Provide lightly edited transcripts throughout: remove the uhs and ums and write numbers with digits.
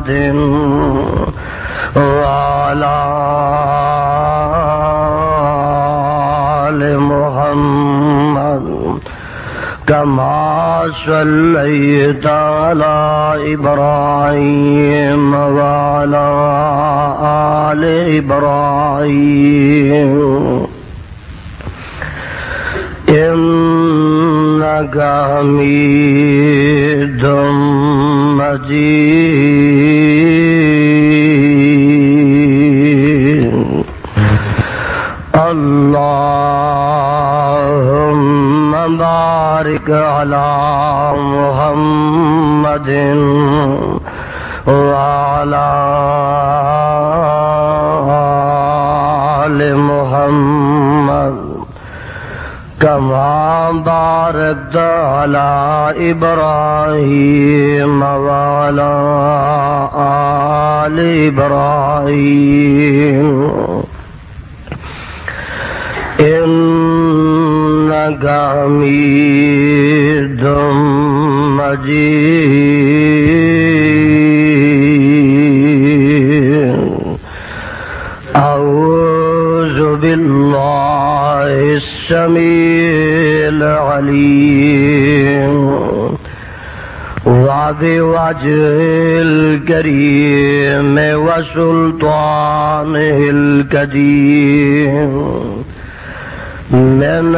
محمد وعلى آل محمد كما صليت على إبراهيم وعلى آل إبراهيم إنك حميد مجيد اللهم بارك على محمد وعلى آل محمد كما باركت على إبراهيم وعلى آل إبراهيم إنك حميد مجيد أعوذ بالله السميع العليم وبوجهه الكريم وسلطانه القديم من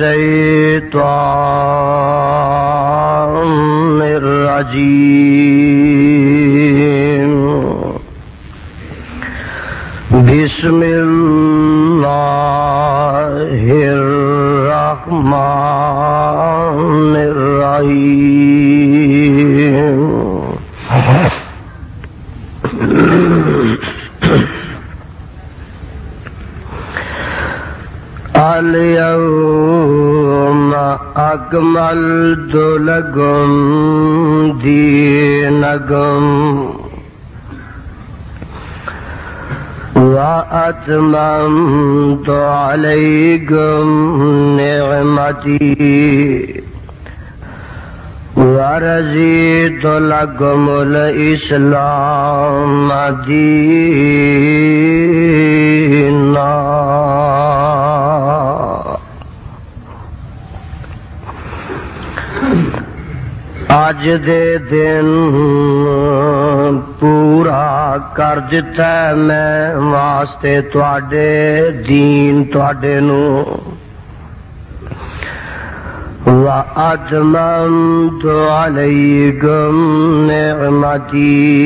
الشيطان الرجيم بسم الله الرحمن الرحيم اليوم أكملت لكم دينكم وأتممت عليكم نعمتي ورضيت لكم الإسلام دينا اج دے دن پورا کر دتا میں واسطے تواڈے دین تواڈے نو وَأَتْمَمْتُ عَلَيْكُمْ نِعْمَتِي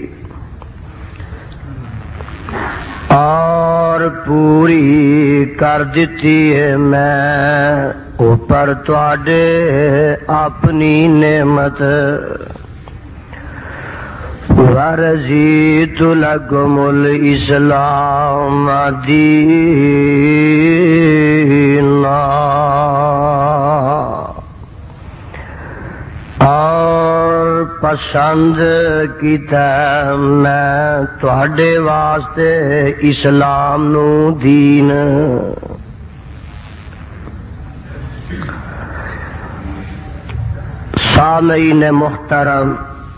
اور پوری کر دیتی ہے میں اوپر تواڈے اپنی نعمت وَرَضِيتُ لَكُمُ الْإِسْلَامَ دِينًا اور پسند کیتا میں تواڈے واسطے اسلام نو دین سامعین محترم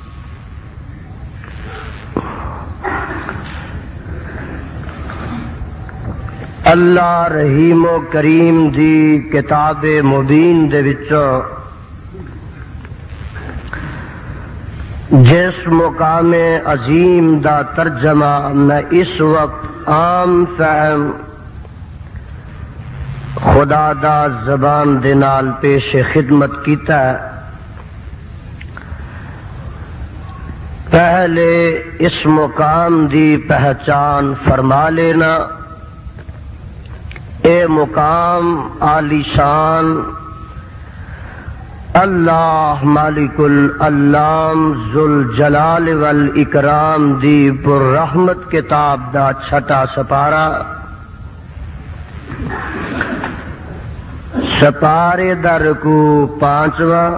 اللہ رحیم و کریم دی کتاب مبین دے وچوں جس مقام عظیم دا ترجمہ میں اس وقت عام فہم خدا دا زبان دے نال پیش خدمت کیتا ہے. پہلے اس مقام دی پہچان فرما لینا. اے مقام عالی شان اللہ مالک العلام ذوالجلال والاکرام دی پر رحمت کتاب دا چھٹا سپارہ سپارے دا رکوع 5واں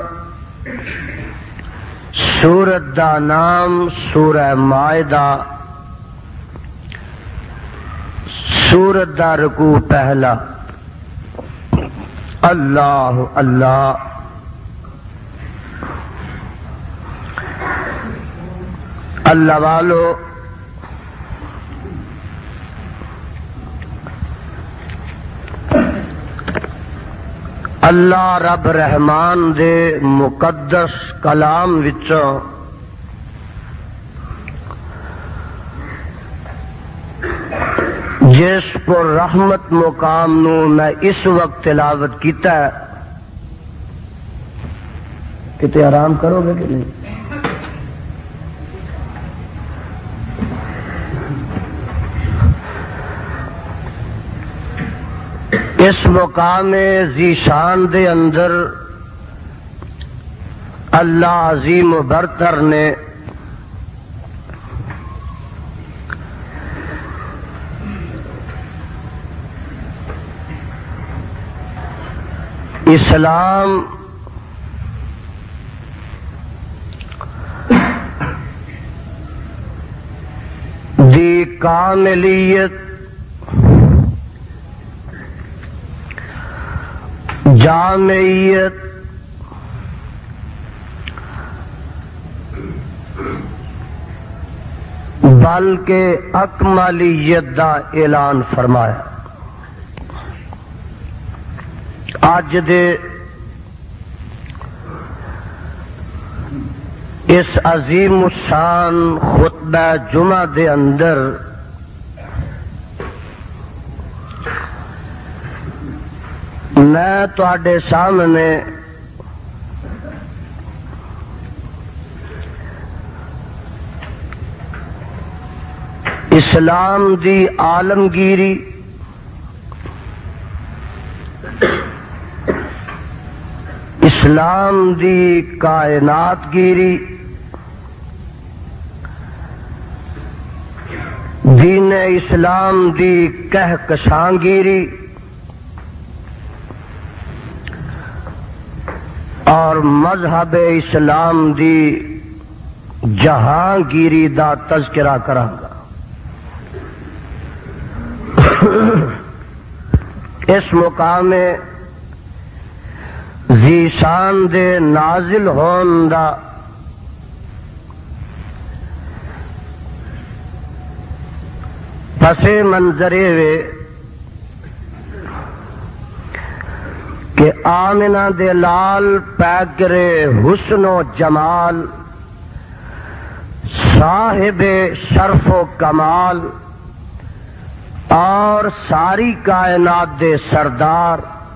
سورت دا نام سورہ مائدہ سورت دا رکوع پہلا اللہ اللہ اللہ والو، اللہ رب رحمان دے مقدس کلام وچوں جس پر رحمت مقام نو میں اس وقت تلاوت کیتا ہے، کتے آرام کرو گے کہ نہیں؟ اس مقام ذیشان دے اندر اللہ عظیم و برتر نے اسلام دی کاملیت، جامعیت، بلکہ اکمالیت دا اعلان فرمایا۔ اج دے اس عظیم الشان خطبہ جمعہ دے اندر میں تواڈے سامنے اسلام دی عالمگیری، اسلام دی کائنات گیری، دین اسلام دی کہکشاںگیری اور مذہب اسلام دی جہانگیری دا تذکرہ کراں گا۔ اس مقام ذیشان دے نازل ہون دا پس منظر وے کہ آمنہ دے لال پیکرے حسن و جمال، صاحب شرف و کمال اور ساری کائنات دے سردار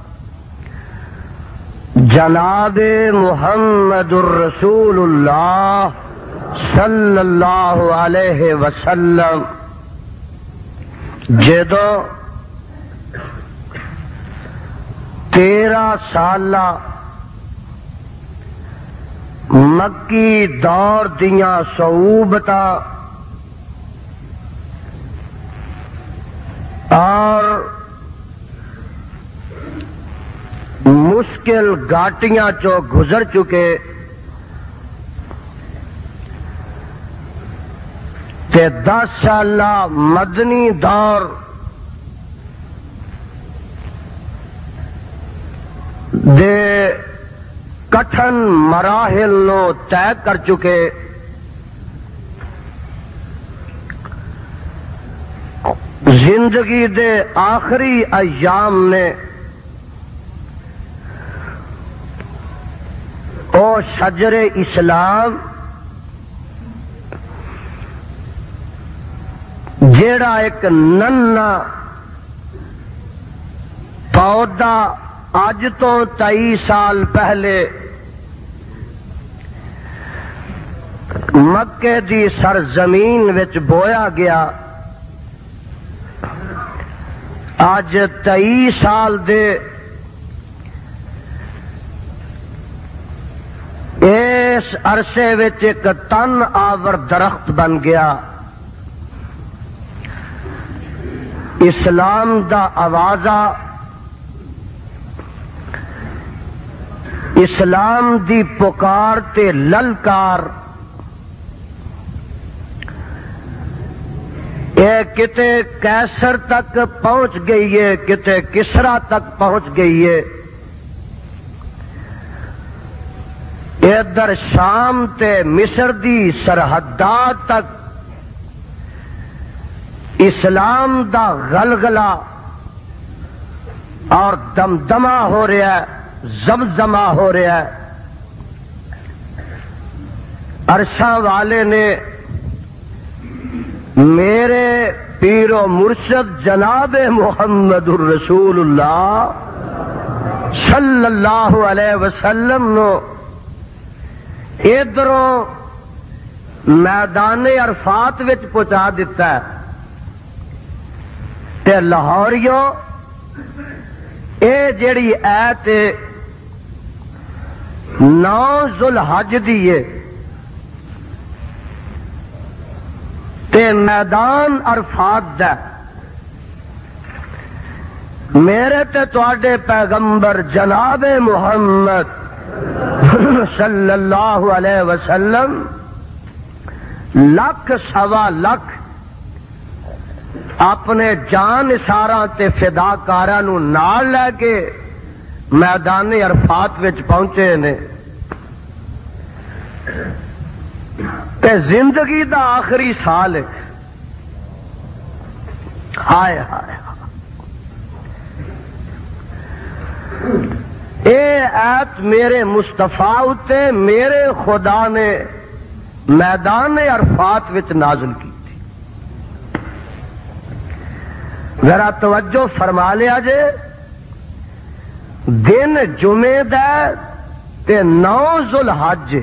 جناب محمد الرسول اللہ صلی اللہ علیہ وسلم جدو 13 سالہ مکی دور دیاں صعوبتاں اور مشکل گاٹیاں چو گزر چکے تے 10 سالہ مدنی دور دے کٹھن مراحل نو طے کر چکے، زندگی دے آخری ایام نے او شجر اسلام جیڑا ایک ننا پودا اج تو 23 سال پہلے مکے دی سرزمین وچ بویا گیا، اج 23 سال دے اس عرصے وچ ایک تن آور درخت بن گیا۔ اسلام دا آوازہ، اسلام دی پکار تے للکار اے کتے کیسر تک پہنچ گئی ہے، کتے کسرا تک پہنچ گئی ہے۔ ادھر شام تے مصر دی سرحدات تک اسلام دا غلغلہ اور دمدمہ ہو رہا ہے، زمزمہ ہو رہا ہے۔ عرشاں والے نے میرے پیر و مرشد جناب محمد الرسول اللہ صلی اللہ علیہ وسلم نو ادھروں میدان عرفات وچ پہنچا دیتا ہے تے لاہوریوں اے جڑی ایت 9 ذوالحج دی ہے تے میدان عرفات دا میرے تے تواڈے پیغمبر جناب محمد صلی اللہ علیہ وسلم لکھ سوا لکھ اپنے جان نثاراں تے فداکاراں نو نال لے کے میدان عرفات وچ پہنچے نے تے زندگی دا آخری سال ہے۔ ہائے ہائے اے ایت میرے مصطفیٰ اتے میرے خدا نے میدان عرفات وچ نازل کی تھی۔ ذرا توجہ فرما لیا جے، دن جمعے دا تے 9 ذوالحج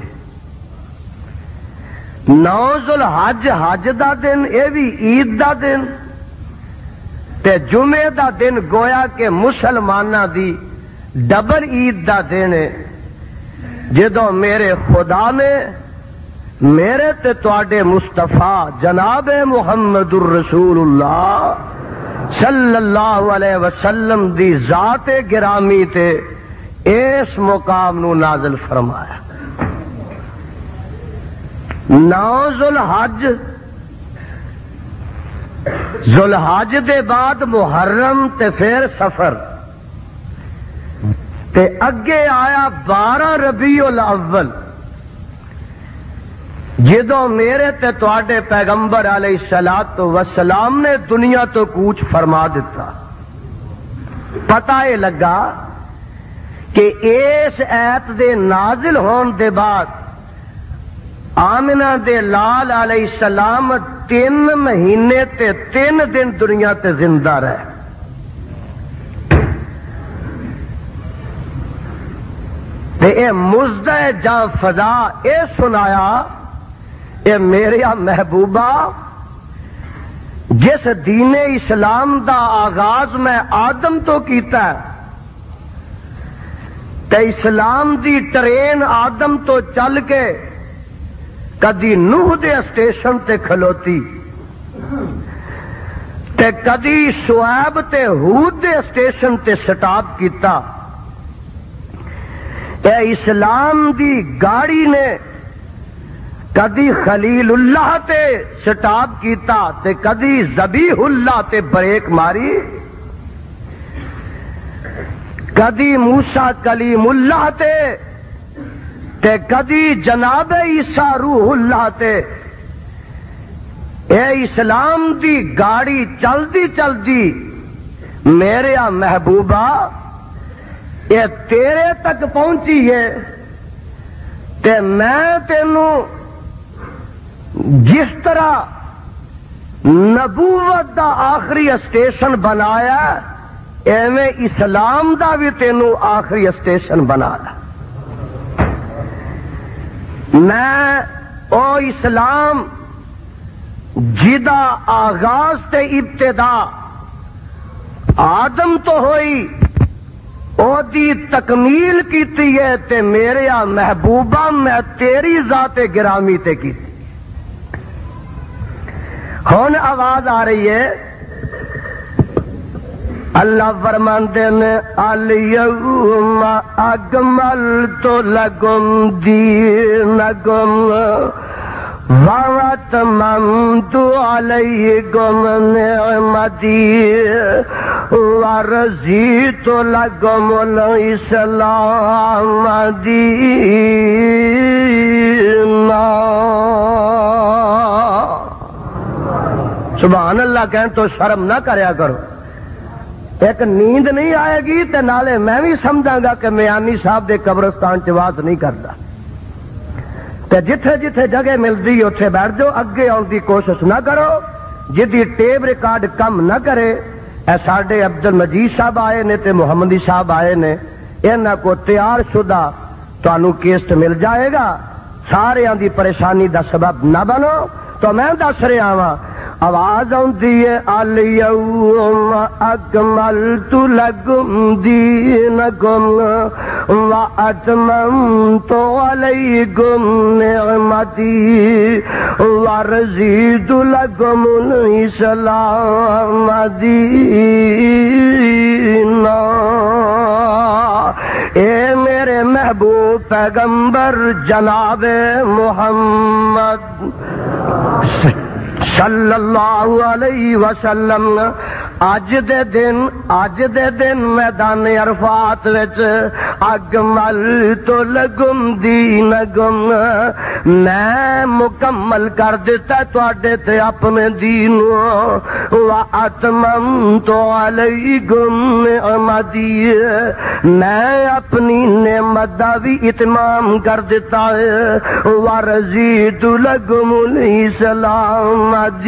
9 ذوالحج حج دا دن، اے بھی عید دا دن تے جمعے دا دن گویا کہ مسلماناں دی ڈبل عید دا دن ہے، جدوں میرے خدا نے میرے تے تواڈے مصطفیٰ جناب محمد الرسول اللہ صلی اللہ علیہ وسلم دی ذات گرامی تے اس مقام نو نازل فرمایا۔ 9 ذوالحج، ذوالحج دے بعد محرم تے پھر سفر تے اگے آیا 12 ربیع الاول، جدوں میرے تے تواڈے پیغمبر علیہ الصلوۃ والسلام نے دنیا تو کوچ فرما دیتا۔ پتہ یہ لگا کہ اس ایت دے نازل ہون دے بعد آمنہ دے لال علیہ السلام 3 مہینے تے 3 دن دنیا تے زندہ رہے۔ تے اے مزدہ جاں فضا اے سنایا، اے میرے محبوبہ جس دین اسلام دا آغاز میں آدم تو کیتا ہے تے اسلام دی ٹرین آدم تو چل کے کدی نوح دے اسٹیشن تے کھلوتی تے کدی شعیب تے ہود دے اسٹیشن تے سٹاپ کیتا، اے اسلام دی گاڑی نے کدی خلیل اللہ تے سٹاپ کیتا تے کدی ذبیح اللہ تے بریک ماری، کدی موسیٰ کلیم اللہ تے کدی جناب عیسیٰ روح اللہ تے۔ اے اسلام دی گاڑی چلدی چلدی میرے محبوبہ اے تیرے تک پہنچی ہے تے میں تینوں جس طرح نبوت دا آخری اسٹیشن بنایا ایویں اسلام دا بھی تینوں آخری اسٹیشن بنایا۔ میں او اسلام جدا آغاز تے ابتدا آدم تو ہوئی او دی تکمیل کیتی ہے تے میرے محبوبہ میں تیری ذات گرامی تے کیتی۔ ہن آواز آ رہی ہے، اللہ فرماندے نے الیوم اکملت لکم دینکم واتممت علیکم نعمتی ورضیت لکم الاسلام دینا۔ سبحان اللہ کہن تو شرم نہ کریا کرو۔ ایک نیند نہیں آئے گی تے نالے میں بھی سمجھاں گا کہ میانی صاحب دے قبرستان چ واز نہیں کرتا، تے جتھے جتھے جگہ ملتی اتنے بیٹھ جاؤ، اگے آن دی کوشش نہ کرو، جدی ٹیپ ریکارڈ کم نہ کرے۔ اے ساڈے عبد المجید صاحب آئے نے تے محمدی صاحب آئے نے، انہاں کو تیار شدہ تانوں کیسٹ مل جائے گا۔ سارے دی پریشانی دا سبب نہ بنو۔ تو میں دس رہا ہاں، آواز آتی ہے الیوم اکملت لکم دینکم واتممت علیکم نعمتی ورضیت لکم الاسلام دینا۔ اے میرے محبوب پیغمبر جناب محمد صلی اللہ علیہ وسلم، اج دے دن میدان عرفات وچ اکملت لکم دینکم، میں مکمل کر دیتا تواڈے تے اپنے دین، واتممت علیکم نعمتی، میں اپنی نعمت دا بھی اتمام کر دیتا ہے، ورضیت لکم الاسلام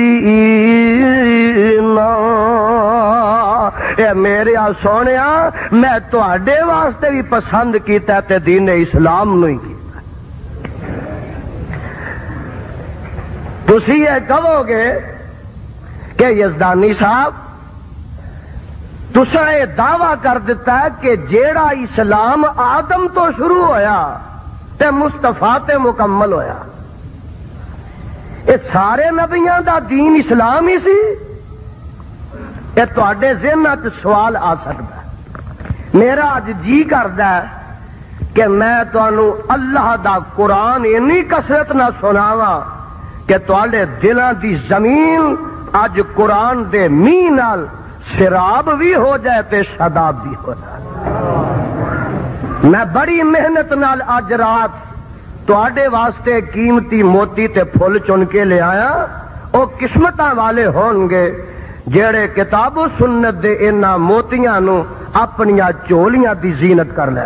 دینا۔ اے میرے سونیا، میں تواڈے واسطے بھی پسند کیتا تے دین اسلام نو ہی کیتا۔ تسی یہ کہو گے کہ یزدانی صاحب تساں یہ دعویٰ کر دیتا ہے کہ جیڑا اسلام آدم تو شروع ہویا تے مصطفیٰ تے مکمل ہویا، یہ سارے نبیاں دا دین اسلام ہی سی؟ یہ تواڈے ذہن وچ سوال آ سکتا ہے۔ میرا اج جی کردا ہے کہ میں تانوں اللہ دا قرآن اینی کثرت نہ سناواں کہ تواڈے دلاں دی زمین اج قرآن دے میہ نال سراب بھی ہو جائے تے شاداب بھی ہو جائے۔ میں بڑی محنت نال اج رات تواڈے واسطے قیمتی موتی تے پھل چن کے لے آیا۔ او قسمتاں والے ہون گے جڑے کتاب و سنت دے انہاں موتیاں نو اپنیاں چولیاں دی زینت کر لین۔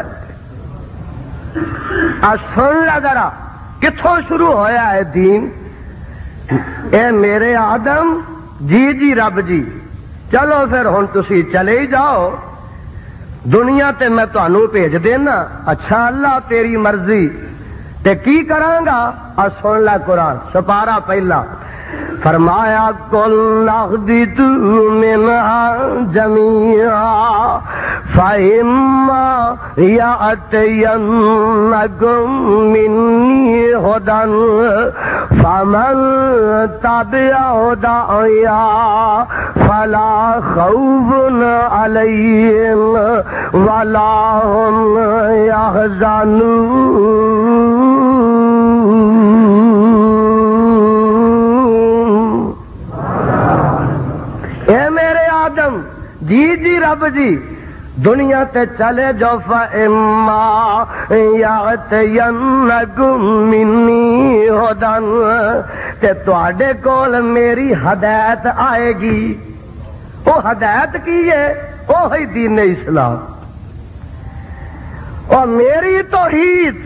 سن لا ذرا کتھوں شروع ہویا ہے دین۔ اے میرے آدم، جی رب جی، چلو پھر ہن تسی چلے ہی جاؤ، دنیا تے میں تانوں بھیج دینا۔ اچھا اللہ تیری مرضی، تے کی کراں گا؟ سن لا قرآن سپارہ پہلا، فرمایا کل اخبت منہا جمیعا فإما یأتینکم منی ہدی فمن تبع ہدایا فلا خوف علیہم ولا هم یحزنون۔ اے میرے آدم، جی رب جی، دنیا تے چلے جو فإما یأتینکم منی ہدی، تے تواڈے کول میری ہدایت آئے گی۔ وہ ہدایت کی ہے؟ وہ ہے دین اسلام۔ اور میری توحید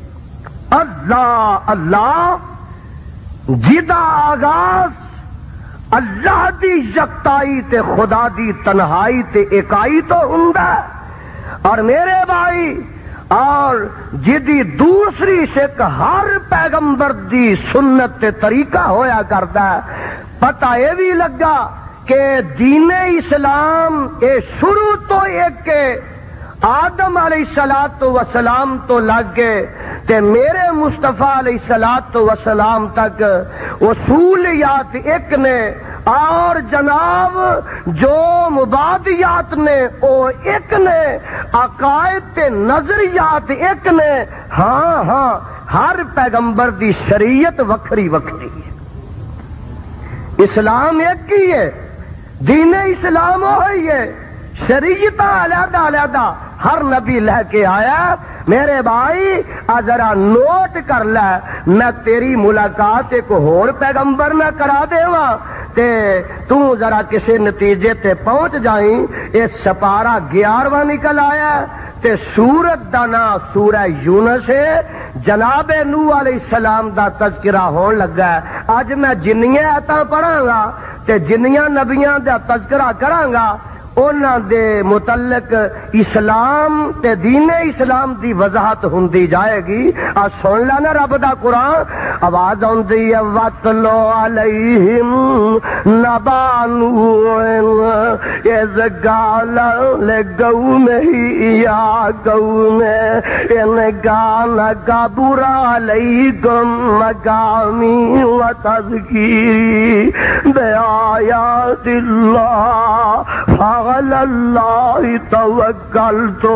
اللہ جدا آغاز اللہ دی یکتائی تے خدا دی تنہائی تے اکائی تو ہوندا ہے۔ اور میرے بھائی، اور جدی دوسری شک ہر پیغمبر دی سنت تے طریقہ ہویا کرتا ہے۔ پتہ یہ بھی لگا کہ دین اسلام اے شروع تو ایک کے آدم علیہ الصلوۃ والسلام تو لگ گئے تے میرے مصطفیٰ علیہ الصلوۃ والسلام تک اصولیات ایک نے، اور جناب جو مبادیات نے وہ ایک نے، عقائد تے نظریات ایک نے۔ ہاں ہر پیغمبر دی شریعت وکھری وکھری ہے۔ اسلام ایک ہی ہے، دین اسلام وہی ہے، شریعت علیحدہ علیحدہ ہر نبی لے کے آیا. میرے بھائی ذرا نوٹ کر لے, میں تیری ملاقات ایک اور پیغمبر نہ کرا دیواں تے تو ذرا کسی نتیجے تے پہنچ جائیں. یہ سپارہ 11واں نکل آیا تے سورت دا نام سورہ یونس ہے. جناب نوح علیہ السلام دا تذکرہ ہون لگا ہے. اج میں جنیاں آیتاں پڑھاں گا تے جنیاں نبیاں دا تذکرہ کراں گا انہاں دے متعلق اسلام تے دین اسلام دی وضاحت ہوندی جائے گی. آ سن لینا رب دا قرآن, آواز آندی ہے وَاتْلُ عَلَيْهِمْ نَبَأَ نُوحٍ إِذْ قَالَ لِقَوْمِهِ يَا قَوْمِ إِنْ كَانَ كَبُرَ عَلَيْكُمْ مَقَامِي وَتَذْكِيرِي بِآيَاتِ اللَّهِ على الله توكلت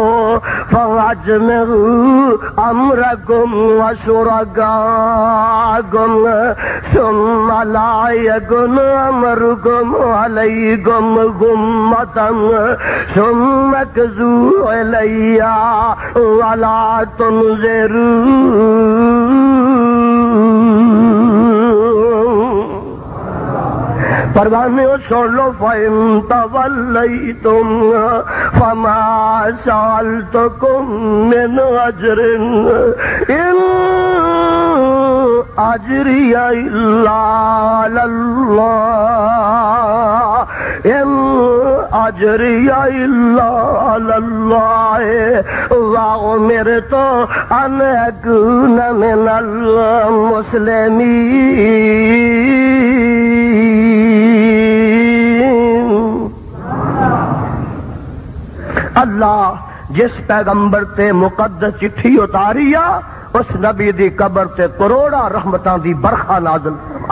فاجمعوا امركم وشركاءكم ثم لا يكن امركم عليكم غمة ثم اكذوا الي ولا تنظرون. پروانے سن لو فَإِن تَوَلَّيْتُمْ فَمَا سَأَلْتُكُم مِّنْ أَجْرٍ إِنْ أَجْرِيَ إِلَّا عَلَى اللَّهِ إِنْ أَجْرِيَ إِلَّا عَلَى اللَّهِ وَأُمِرْتُ أَنْ أَكُونَ مِنَ الْمُسْلِمِينَ. اللہ جس پیغمبر تے مقدس چٹھی اتاری آ اس نبی دی قبر تے کروڑا رحمتاں دی برخا نازل فرما.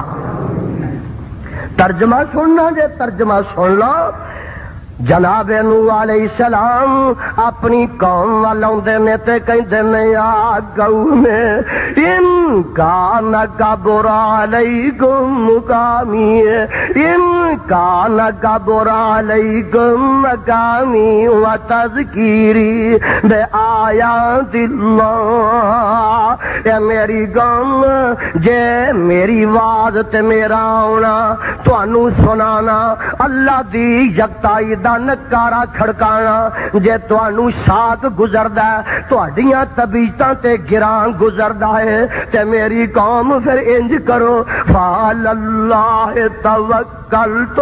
ترجمہ سننا جے ترجمہ سن لو. جناب نوح علیہ السلام اپنی قوم وال آندے نے تے کہندے نے یا قوم ان کان کبر علیکم مقامی ان کان کبر علیکم مقامی وتذکیری بآیات اللہ. اے میری قوم جے میری آواز تے میرا آنا تانوں سنانا اللہ دی یکتائی نکارا کھڑکانا جے تانوں شاک گزردا ہے تہاڈیاں طبیعتاں تے گراں گزردا ہے تے میری قوم پھر انج کرو فعلی اللہ توکلت.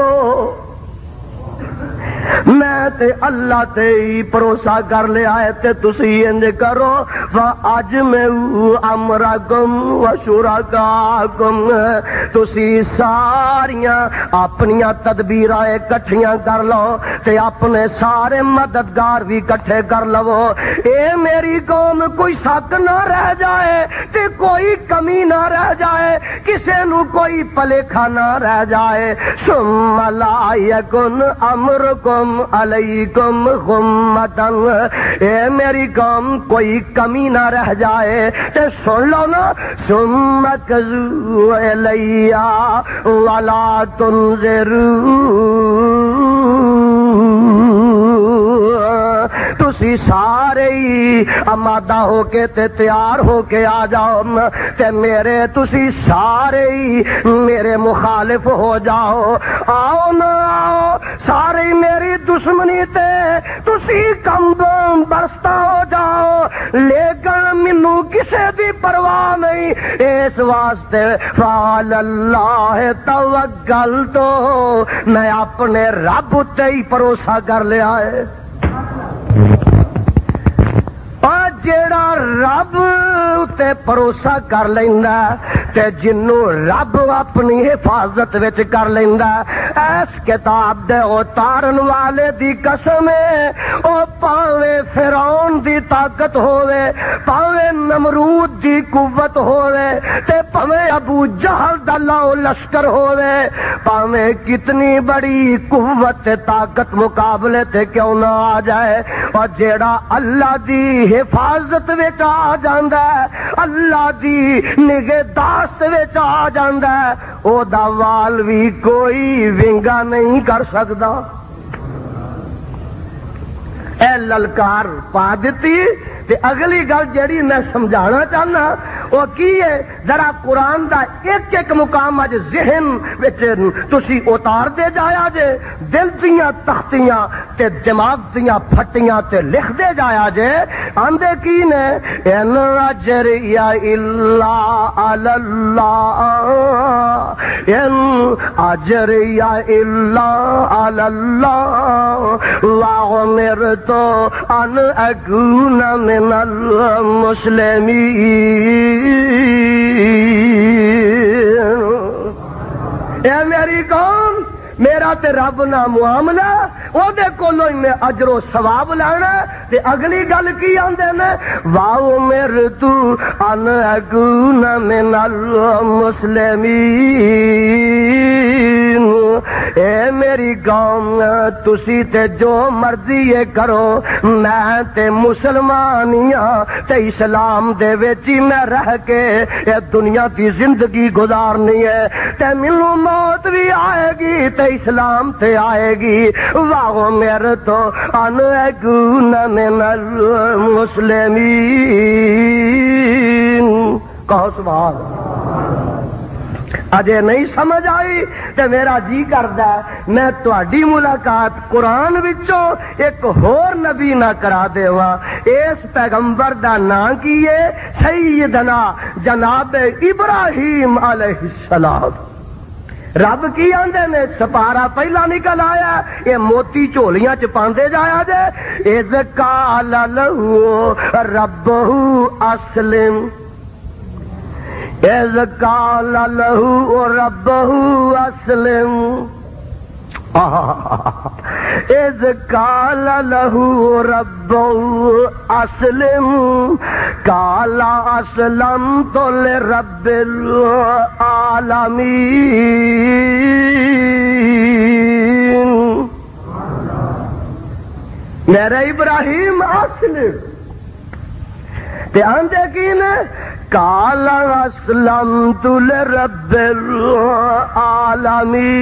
میں تے اللہ تے ہی بھروسہ کر لیا ہے تے تسی انج کرو وَأَجْمِعُوا أَمْرَكُمْ وَشُرَكَاءَكُمْ. تسی ساریاں اپنیاں تدبیراں اکٹھیاں کر لو تے اپنے سارے مددگار بھی اکٹھے کر لو. اے میری قوم کوئی شک نہ رہ جائے تے کوئی کمی نہ رہ جائے کسے نو کوئی پلیکھا نہ رہ جائے. ثُمَّ لَا يَكُنْ أَمْرُكُمْ علیکم غمتن. اے میری قوم کوئی کمی نہ رہ جائے تے سن لو نا ثم اکذوا الی ولا تنظرون. تسی سارے ہی آمادہ ہو کے تے تیار ہو کے آ جاؤ تے میرے تسی سارے ہی میرے مخالف ہو جاؤ. آؤ نا آؤ سارے میری دشمنی تے تسی کم برستا ہو جاؤ لیکن مینوں کسے دی پرواہ نہیں. اس واسطے فعلی اللہ توکلت میں اپنے رب تے ہی بھروسہ کر لیا ہے. جیڑا رب تے بھروسہ کر لیندا تے جنوں رب اپنی حفاظت وچ کر لیندا اس کتاب دے اتارن والے دی قسم ہے او پاویں فرعون دی طاقت ہووے پاویں نمرود دی قوت ہووے تے پاویں ابو جہل دا لاؤ لشکر ہووے پاویں کتنی بڑی قوت تے طاقت مقابلے تے کیوں نہ آ جائے اور جیڑا اللہ دی حفاظت وچ آ جاندا ہے اللہ دی نگہداشت وچ آ جاندا ہے او دا وال وال وی کوئی ونگا نہیں کر سکدا. اے للکار پا دیتی تے اگلی گل جیڑی میں سمجھانا چاہنا وہ کی ہے ذرا قرآن دا ایک ایک مقام اج ذہن وچ تسی اتار دے جایا جے دل دیاں تختیاں تے دماغ دیاں پھٹیاں تے لکھ دے جایا جے آندے کی نے ان اجری الا علی اللہ ان اجری الا علی اللہ وامرت ان اکون من المسلمین اے میری قوم میرا تے رب نہ معاملہ او دے کولوں میں اجر و ثواب لینا تے اگلی گل کی آندے نے واو میرے تو ان اکون من المسلمین اے میری قوم تسی تے جو مرضی یہ کرو میں تے مسلمانیاں تے اسلام دے وچ میں رہ کے اے دنیا دی زندگی گزارنی ہے تے مینوں موت بھی آئے گی تے اسلام تے آئے گی واہ میرے تو ان اکون من المسلمین کہو سبحان اجے نہیں سمجھ آئی تے میرا جی کردا ہے میں تہاڈی ملاقات قرآن وچوں ایک ہور نبی نہ کرا دیواں اس پیغمبر دا نام کی ہے سیدنا جناب ابراہیم علیہ السلام رب کی آندے نے سپارا پہلا نکل آیا یہ موتی جھولیاں چ پاندے جایا جے اذ قال لہ ربہ اسلم اذ قال لہ ربہ اسلم اذ قال لہ ربہ اسلم قال اسلمت لرب العالمین میرا ابراہیم اسلم تے آندے کی نے قال اسلمت لرب العالمین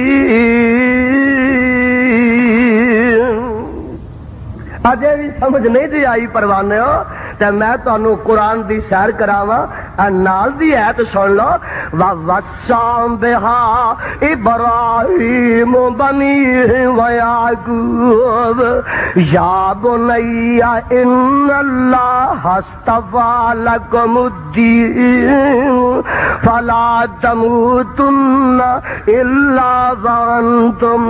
اجے بھی سمجھ نہیں دی آئی پروانے ہو تے میں تانوں قرآن دی سیر کراواں نال دی آیت سن لو وَوَصَّىٰ بِهَا إِبْرَاهِيمُ بَنِيهِ وَيَعْقُوبُ يَا بُنَيَّ إِنَّ اللَّهَ اصْطَفَىٰ لَكُمُ الدِّينَ فَلَا تَمُوتُنَّ إِلَّا وَأَنتُم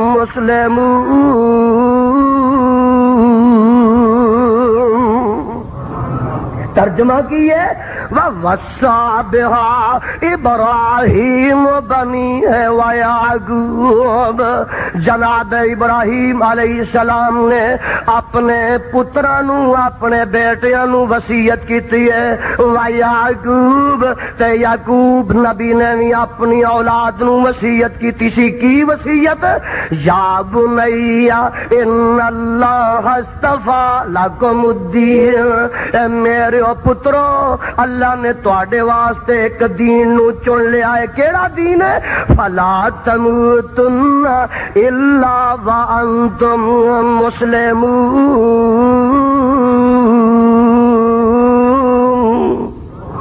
مُّسْلِمُونَ ترجمہ کی ہے وَوَصَّىٰ بِهَا ابراہیم بنیہ ویعقوب جناب ابراہیم علیہ السلام نے اپنے پترانو اپنے بیٹیانو وصیت کیتی ہے ویعقوب تے یعقوب نبی نے بھی اپنی اولاد نو وصیت کیتی سی کی وصیت یا بنی ان اللہ اصطفیٰ لکم الدین اے میرے پترو اللہ نے تواڈے واسطے ایک دین نو چن لیا ہے کیڑا دین ہے فلا تموتن الا وانتم مسلمون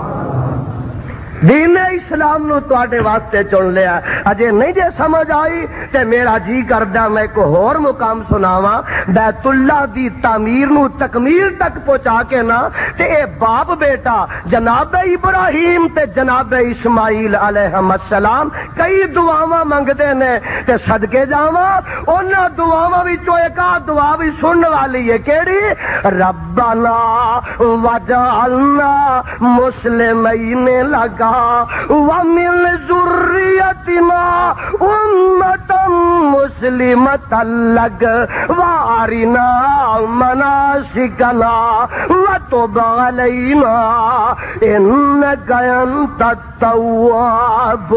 دین اسلام نو تواڈے واسطے چن لیا اجے نہیں جے سمجھ آئی تے میرا جی کردا میں ایک ہور مقام سناواں بیت اللہ دی تعمیر نو تکمیل تک پہنچا کے نا تے اے باپ بیٹا جناب ابراہیم تے جناب اسماعیل علیہ السلام کئی دعاواں منگدے نے تے صدقے جاواں انہاں دعاواں وچوں ایک دعا بھی سنن والی ہے کیڑی ربنا وجعلنا مسلمین لگا ومن ذریتنا امة مسلمة لك وارنا مناسکنا وتب علینا انك انت التواب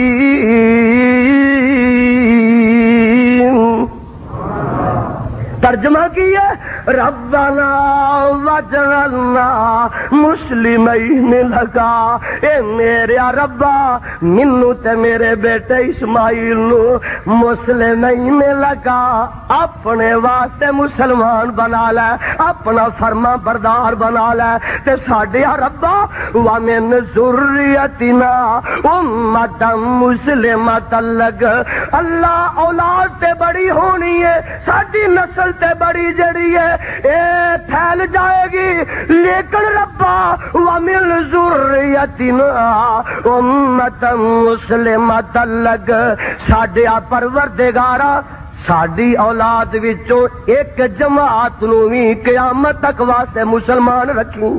الرحیم ترجمہ کی ہے ربنا وجعلنا مسلمین لکا، اے میرے ربا منو تے میرے بیٹے اسماعیل نو مسلمین لکا اپنے واسطے مسلمان بنا لے، اپنا فرما بردار بنا لے، تے ساڈے ربا ومن ذریتنا امتا مسلمتا لک، اللہ اولاد تے بڑی ہونی ہے، ساڈی نسل تے بڑی جڑی ہے اے پھیل جائے گی، لیکن ربا ومن ذریتنا امتا مسلمتا لک، ساڈے پروردگارا ساڈی اولاد وچوں ایک جماعت نو بھی قیامت تک واسطے مسلمان رکھی،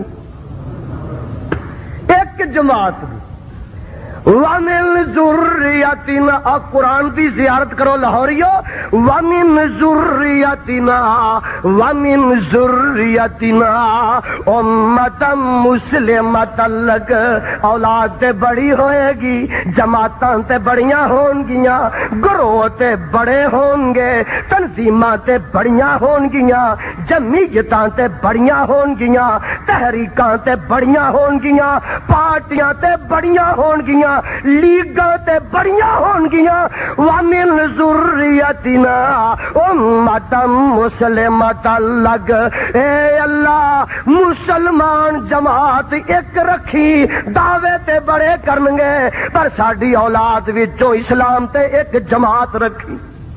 ایک جماعت وَمِن ذُرِّيَّتِنَا، قرآن دی زیارت کرو لاہوریو، وَمِن ذُرِّيَّتِنَا وَمِن ذُرِّيَّتِنَا اُمَّةً مُسْلِمَةً لَكَ، اولاد تے بڑی ہوئے گی، جماعتاں تے بڑیاں ہون گیاں، گروہ تے بڑے ہون گے، تنظیماں تے بڑیاں ہون گیاں، جمعیتاں تے بڑیاں ہون گیاں، تحریکاں تے بڑیاں ہون گیاں، پارٹیاں تے بڑیاں ہون گیاں، لیگاں تے بڑیاں ہون گیاں، وَمِن ذُرِّيَّتِنَا اُمَّةً مُسْلِمَةً لَكَ، اے اللہ مسلمان جماعت ایک رکھی، دعوے تے بڑے کرنگے پر ساڈی اولاد وچوں اسلام تے ایک جماعت رکھی۔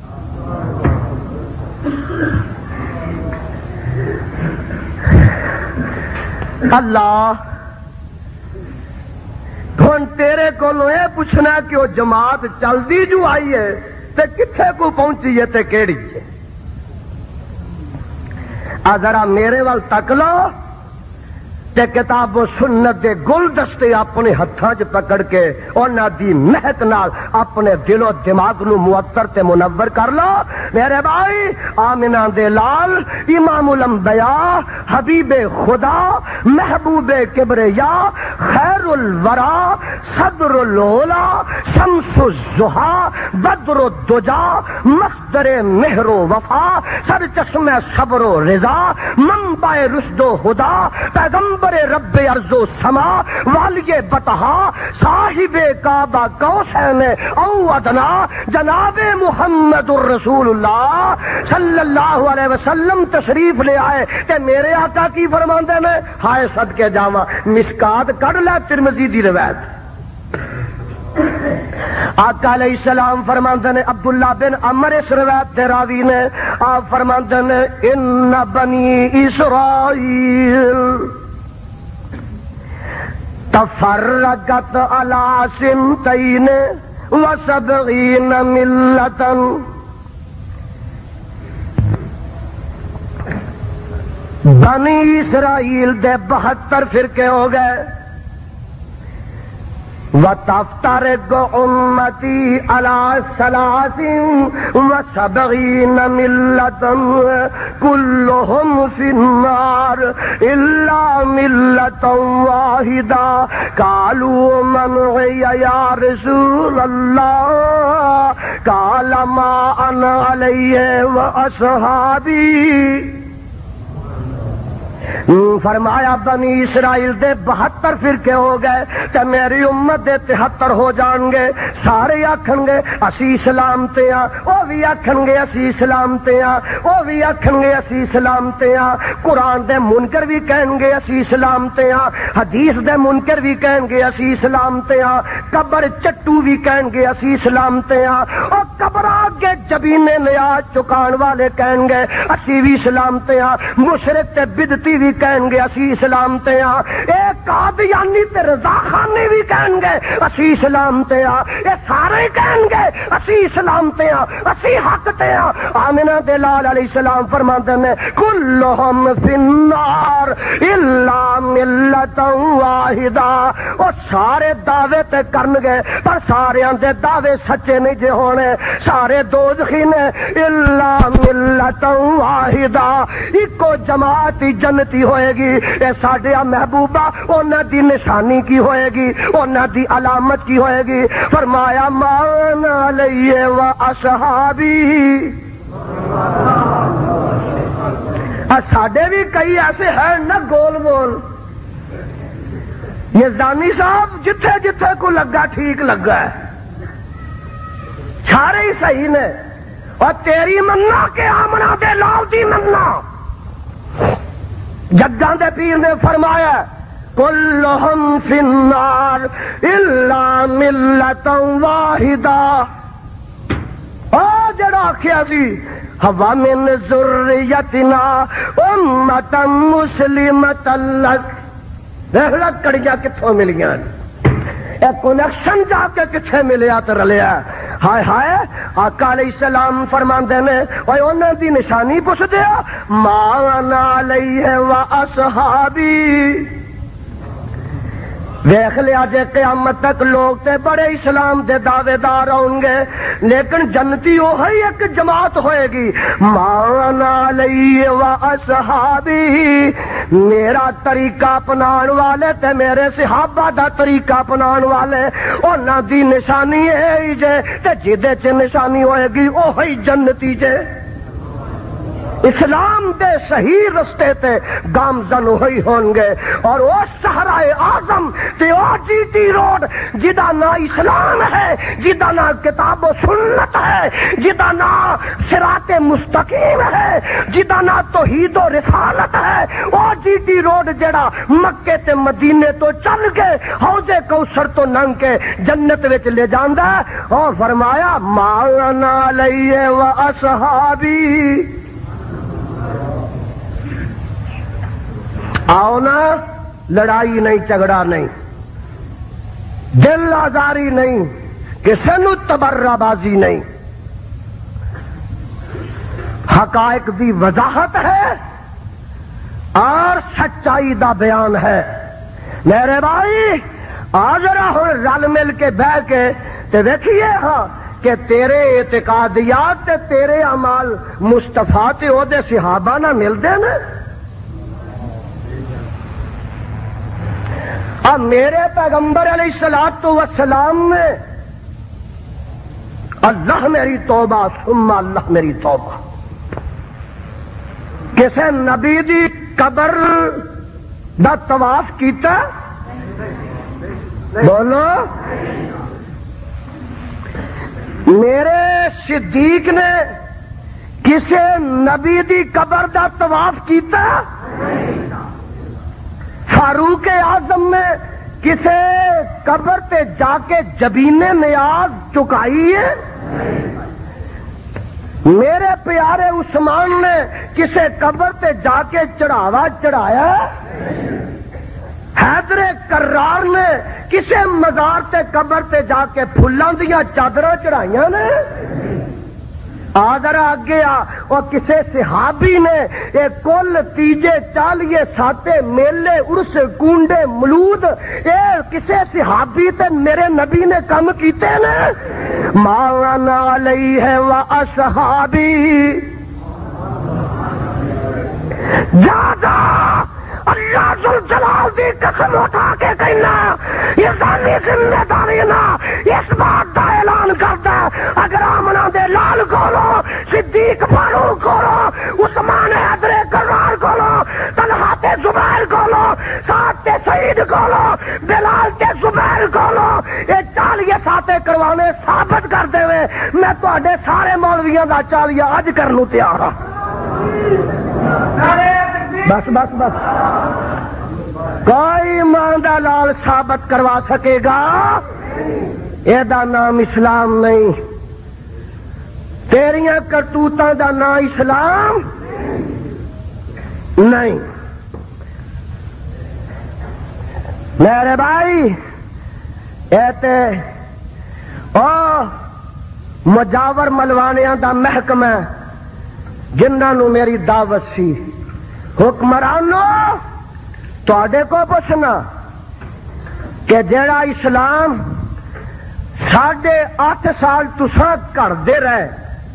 اللہ ہن تیرے کو یہ پوچھنا کہ وہ جماعت چلتی جو آئی ہے تے کتھے کو پہنچی ہے تے کیڑی ہے؟ ذرا میرے وال تک لو تے کتاب و سنت دے گلدستے اپنے ہتھاں چ پکڑ کے انہاں دی مہک نال اپنے دل و دماغ نو معطر تے منور کر لو۔ میرے بھائی آمنہ دے لال امام الانبیاء حبیب خدا محبوب کبریا خیر الورا صدر العلا شمس الضحی بدر الدجا مصدر مہر و وفا سر چشمہ صبر و رضا منبع رشد و ہدا پیغمبر رب ارض و سما والی بطحا صاحب کعبہ قوسین او ادنا جناب محمد الرسول اللہ صلی اللہ علیہ وسلم تشریف لے آئے کہ میرے آقا کی فرماندے میں ہائے صدقے جاواں مشکات کڑ لے ترمذی دی روایت۔ آقا علیہ السلام فرماندے نے عبداللہ بن عمر اس روایت دے راوی نے آپ فرماندے نے ان بنی اسرائیل تفرقت علی سنتین وسبعین ملتا، بنی اسرائیل دے 72 فرقے ہو گئے، وَتَفْتَرِقُ أُمَّتِي عَلَى 73 مِلَّةً كُلُّهُمْ فِي النَّارِ إِلَّا مِلَّةً وَاحِدَةً قَالُوا مَنْ هِيَ يَا رَسُولَ اللَّهِ قَالَ مَا أَنَا عَلَيْهِ وَأَصْحَابِي۔ فرمایا بنی اسرائیل دے 72 فرقے ہو گئے تے میری امت دے 73 ہو جان گے، سارے آکھن گے اسی اسلام تے ہاں، وہ بھی آکھن گے اسی اسلام تے ہاں، وہ بھی آکھن گے اسی اسلام تے ہاں، قرآن دے منکر بھی کہیں گے اسی اسلام تے ہاں، حدیث دے منکر بھی کہیں گے اسی اسلام تے ہاں، قبر چٹو بھی کہیں گے اسی اسلام تے ہاں، اور قبر آگے جبینے نیاز چکان والے کہیں گے اسی بھی اسلام تے ہاں، مشرک تے بدتی بھی کہیں گے اسی اسلام تے ہاں، اے قادیانی تے رضاخانی بھی کہیں گے اسی اسلام تے ہاں، اے سارے کہیں گے اسی اسلام تے ہاں، اسی حق تے ہاں۔ آمنہ دے لال علیہ السلام فرماتے ہیں کلہم فی النار الا ملۃ واحدہ، او سارے دعوے تے کرن گے پر ساریاں دے دعوے سچے نہیں جے ہونے، سارے دوزخی نے، الا ملۃ واحدہ، ایکو جماعت جنتی ہوئے گی۔ اے ساڈے محبوبہ انہاں دی نشانی کی ہوئے گی، انہاں دی علامت کی ہوئے گی؟ فرمایا مان علیہ و اصحابی، ساڈے بھی کئی ایسے ہیں نہ گول بول یزدانی صاحب جتھے جتھے کو لگا ٹھیک لگا ہے سارے ہی صحیح نے اور تیری مننا کہ آمنا دے لال دی مننا جگاں دے پیر نے فرمایا کلہم فی النار الا ملۃ واحدہ جڑا آخیا سی ہوا من ذریتنا امۃ مسلمۃ لک دیکھ کڑیاں کتوں ملیاں کنیکشن جا کے کتنے ملیا تو رلیا ہائے ہائے آقا علیہ السلام فرماندے نے اوے انہاں دی نشانی پوچھ دیا ما انا علیہ و اصحابی دیکھ لیا جے قیامت تک لوگ تے بڑے اسلام دے دعوے دار ہوں گے لیکن جنتی وہی ایک جماعت ہوئے گی مانا علیہ و اصحابی میرا طریقہ اپنان والے تے میرے صحابہ دا طریقہ اپنان والے انہاں دی نشانی ہے جے تے جدے چ نشانی ہوئے گی وہی جنتی جے اسلام دے صحیح رستے تے گامزن ہوئی ہوں گے اور وہ صحرائے اعظم تے وہ جی ٹی روڈ جدا نا اسلام ہے جدا نا کتاب و سنت ہے جدا نا صراط مستقیم ہے جدا نا توحید و رسالت ہے وہ جی ٹی روڈ جڑا مکے تے مدینے تو چل کے حوض کوثر تو لنگ کے جنت وچ لے جاندا ہے اور فرمایا مانا علیہ و اصحابی آؤ نا لڑائی نہیں جھگڑا نہیں دل آزاری نہیں کسی نو تبرہ بازی نہیں حقائق دی وضاحت ہے اور سچائی دا بیان ہے میرے بھائی آج رہو رل مل کے بہ کے تے دیکھیے ہاں کہ تیرے اعتقادیات تے تیرے اعمال مصطفیٰ تے او دے صحابہ نہ ملدے نا اب میرے پیغمبر علیہ الصلوۃ والسلام نے اللہ میری توبہ ثم اللہ میری توبہ کسے نبی دی قبر دا طواف کیتا بولو میرے صدیق نے کسے نبی دی قبر دا طواف کیتا فاروق اعظم نے کسے قبر تے جا کے جبین نیاز چکائی ہے میرے پیارے عثمان نے کسے قبر تے جا کے چڑھاوا چڑھایا حیدر کرار نے کسے مزار تے قبر تے جا کے پھلاں دیاں چادراں چڑھائیاں نے آدر آگے اور کسے صحابی نے ایک کل تیجے چالیے ساتے میلے عرس کونڈے ملود اے کسے صحابی تے میرے نبی نے کم کیتے نے مانا علیہ و اصحابی جادا اللہ ذوالجلال دی قسم اٹھا کے کہنا یہ ذاتی ذمہ داری نا اس بات کا اعلان کرتا ہے اگر آمنا دے لال کولو صدیق فاروق کولو عثمان حیدر کرار کولو طلحہ تے زبیر کولو سعد تے سعید کولو بلال تے زبیر کولو یہ چالیے ساتے کروانے ثابت کر دے وے میں تواڈے سارے مولویاں دا چالیہ اج کرنوں تیار ہاں بس بس بس کوئی ماں دا لال ثابت کروا سکے گا یہ نام اسلام نہیں تیریاں کرتوتاں دا نام اسلام نہیں میرے بھائی ایتے او مجاور ملوانیاں دا محکمہ جنہاں نو میری دعوت سی حکمرانو تواڈے کو پوچھنا کہ جیڑا اسلام 8.5 سال تساں کردے رہے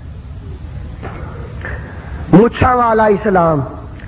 مچھاں والا اسلام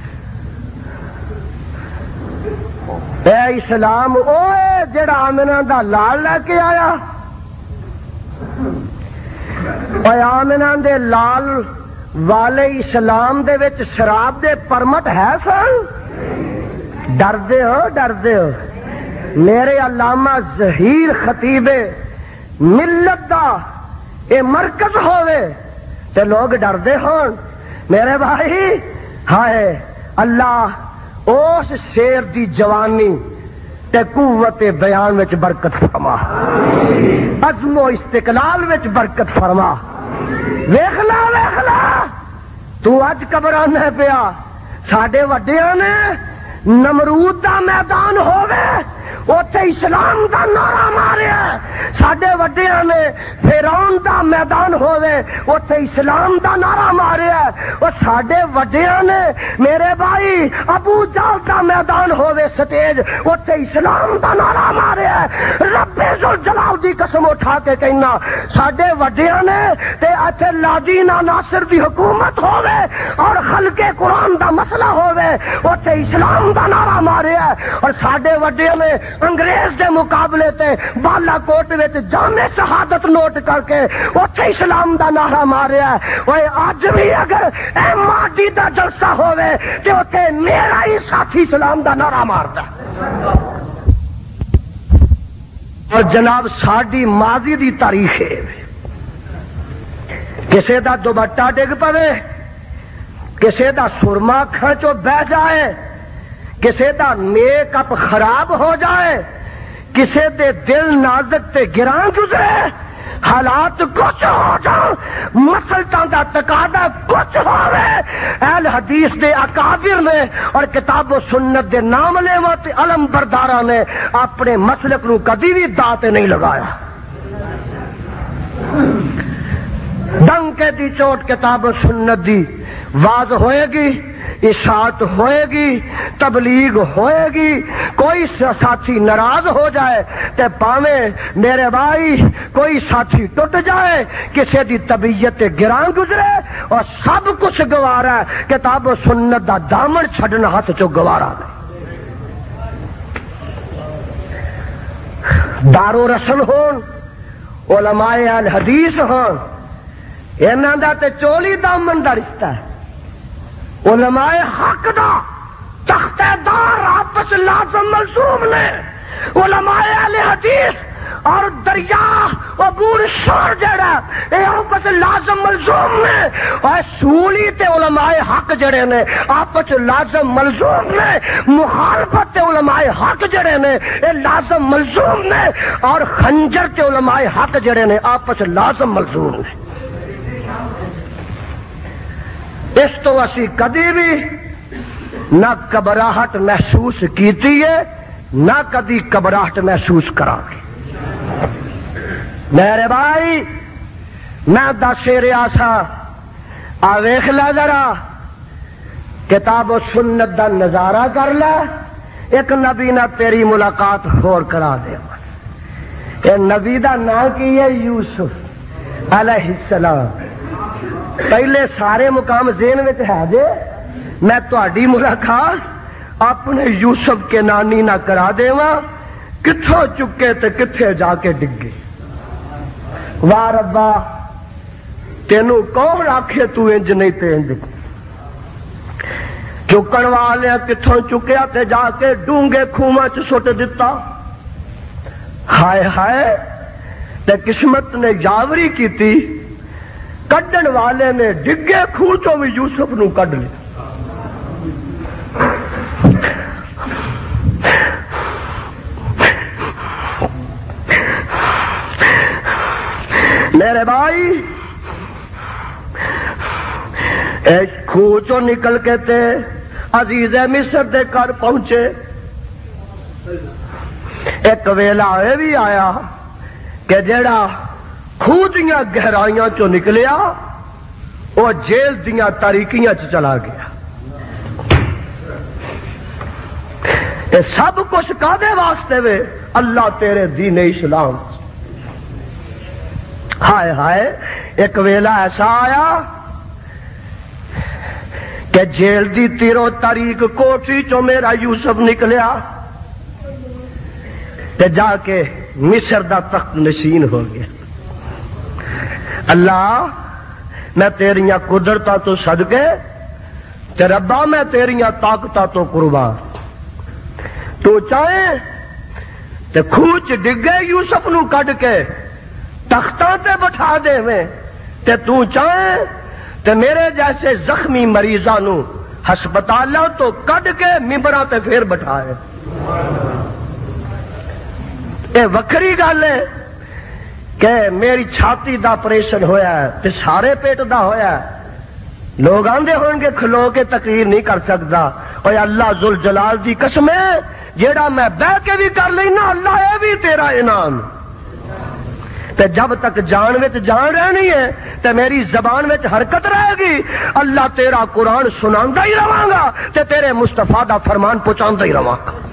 اے اسلام اوے جیڑا آمنہ دا لال لے کے آیا اے آمنہ دے لال والے اسلام دے وچ شراب دے پرمٹ ہے سن؟ ڈردے ہو میرے علامہ ظہیر خطیب ملت دا اے مرکز ہوئے تے لوگ ڈردے ہون؟ میرے بھائی ہائے اللہ اس شیر دی جوانی تے قوت بیان وچ برکت فرما، عزم و استقلال وچ برکت فرما۔ ویکھ لا تو اج گھبرانا پیا، ساڈے وڈیاں نے نمرود دا میدان ہووے اوتھے اسلام دا نعرہ ماریا، ساڈے وڈیاں نے فرعون دا میدان ہووے اوتھے اسلام دا نعرہ ماریا، اور ساڈے وڈیاں نے میرے بھائی ابو جہل دا میدان ہووے سٹیج اوتھے اسلام دا نعرہ ماریا۔ رب ذوالجلال دی قسم اٹھا کے کہنا ساڈے وڈیاں نے تے ایتھے لادینا ناصر دی حکومت ہووے اور خلق قرآن دا مسئلہ ہووے اوتھے اسلام دا نعرہ ماریا، اور ساڈے وڈیاں نے انگریز دے مقابلے تے بالا کوٹ وچ جامع شہادت نوٹ کر کے اوتھے اسلام دا نعرہ ماریا۔ اوے اج بھی اگر اے ماڈی دا جلسہ ہووے تے اوتھے میرا ہی ساتھی اسلام دا نعرہ ماردا۔ اور جناب ساڈی ماضی دی تاریخ ہے، کسے دا دوپٹہ ڈگ پوے، کسے دا سرما اکھاں چوں بہ جائے، کسے دا میک اپ خراب ہو جائے، کسے دے دل نازک تے گراں گزرے، حالات کچھ ہو جان، مسلطاں دا تقاضا کچھ ہووے، اہل حدیث دے اکابر نے اور کتاب و سنت دے نام لیواں تے علم برداراں نے اپنے مسلک نو کدی بھی داتے نہیں لگایا۔ ڈنکے دی چوٹ کتاب و سنت دی واز ہوئے گی، اشاعت ہوئے گی، تبلیغ ہوئے گی، کوئی ساتھی ناراض ہو جائے تے پاویں میرے بھائی کوئی ساتھی ٹوٹ جائے، کسی دی طبیعت گراں گزرے، اور سب کچھ گوارا ہے، کتاب و سنت دا دامن چھڈنا ہاتھ چو گوارا نہیں۔ دارو رسل ہون، علماء اہل حدیث ہون، انہاں دا تے چولی دامن دا رشتہ ہے، علماء حق دا تختہ دار آپس لازم ملزوم نے، علماء اہل حدیث اور دریا عبور شور جڑا اے آپس لازم ملزوم نے، اور سولی تے علماء حق جڑے نے آپس لازم ملزوم نے، مخالفت تے علماء حق جڑے نے اے لازم ملزوم نے، اور خنجر تے علماء حق جڑے نے آپس لازم ملزوم نے۔ اس تو اسی کدی بھی نہ گھبراہٹ محسوس کیتی ہے، نہ کدی گھبراہٹ محسوس کرا گے۔ میرے بھائی میں دس رہا سا، آ ویکھ لا ذرا، کتاب و سنت دا نظارہ کر لے، ایک نبی نہ تیری ملاقات ہور کرا دے۔ اے نبی دا نام کی ہے یوسف علیہ السلام۔ پہلے سارے مقام ذہن میں ہے جے، میں تہاڈی ملاقات اپنے یوسف کے نانی نہ کرا دیواں، کتھوں چکے تے کتھے جا کے ڈگے۔ واہ ربا تینوں کون آکھے تو انج نہیں تے انج، چکن والے کتھوں چکیا تے جا کے ڈونگے کھوواں چ سٹ دتا۔ ہائے ہائے تے قسمت نے یاوری کیتی، کڈن والے نے ڈگے کھوہ چوں بھی یوسف نو کڈ لیا۔ میرے بھائی ایک کھوہ چوں نکل کے تے عزیز مصر دے گھر پہنچے، ایک ویلا یہ بھی آیا کہ جیڑا کھوہ دیاں گہرائیاں چوں نکلیا وہ جیل دیاں تاریکیاں چ چلا گیا۔ یہ سب کچھ کادے واسطے وے؟ اللہ تیرے دین اسلام۔ ہائے ہائے ایک ویلا ایسا آیا کہ جیل دی تیرو تاریک کوٹری چوں میرا یوسف نکلیا تے جا کے مصر دا تخت نشین ہو گیا۔ اللہ میں تیریاں قدرتاں تو صدقے تے ربا میں تیریاں طاقتاں تو قربان. تو چاہے تے خوچ ڈگے یوسف نو کڈ کے تختاں تے بٹھا دے میں تے تو چاہے تے میرے جیسے زخمی مریضاں نو ہسپتالاں تو کڈ کے ممبراں تے پھر بٹھائے. اے وکری گل ہے کہ میری چھاتی دا آپریشن ہویا ہے تے سارے پیٹ دا ہویا ہے. لوگ آندے ہون گے کھلو کے تقریر نہیں کر سکتا. اوے اللہ ذوالجلال دی قسم ہے جیڑا میں بہ کے بھی کر لینا اللہ اے بھی تیرا انعام. تے جب تک جان وچ جان رہنی ہے تے میری زبان وچ حرکت رہے گی اللہ تیرا قرآن سناندا ہی رہاں گا تے تیرے مصطفیٰ دا فرمان پہنچاندا ہی رہاں گا.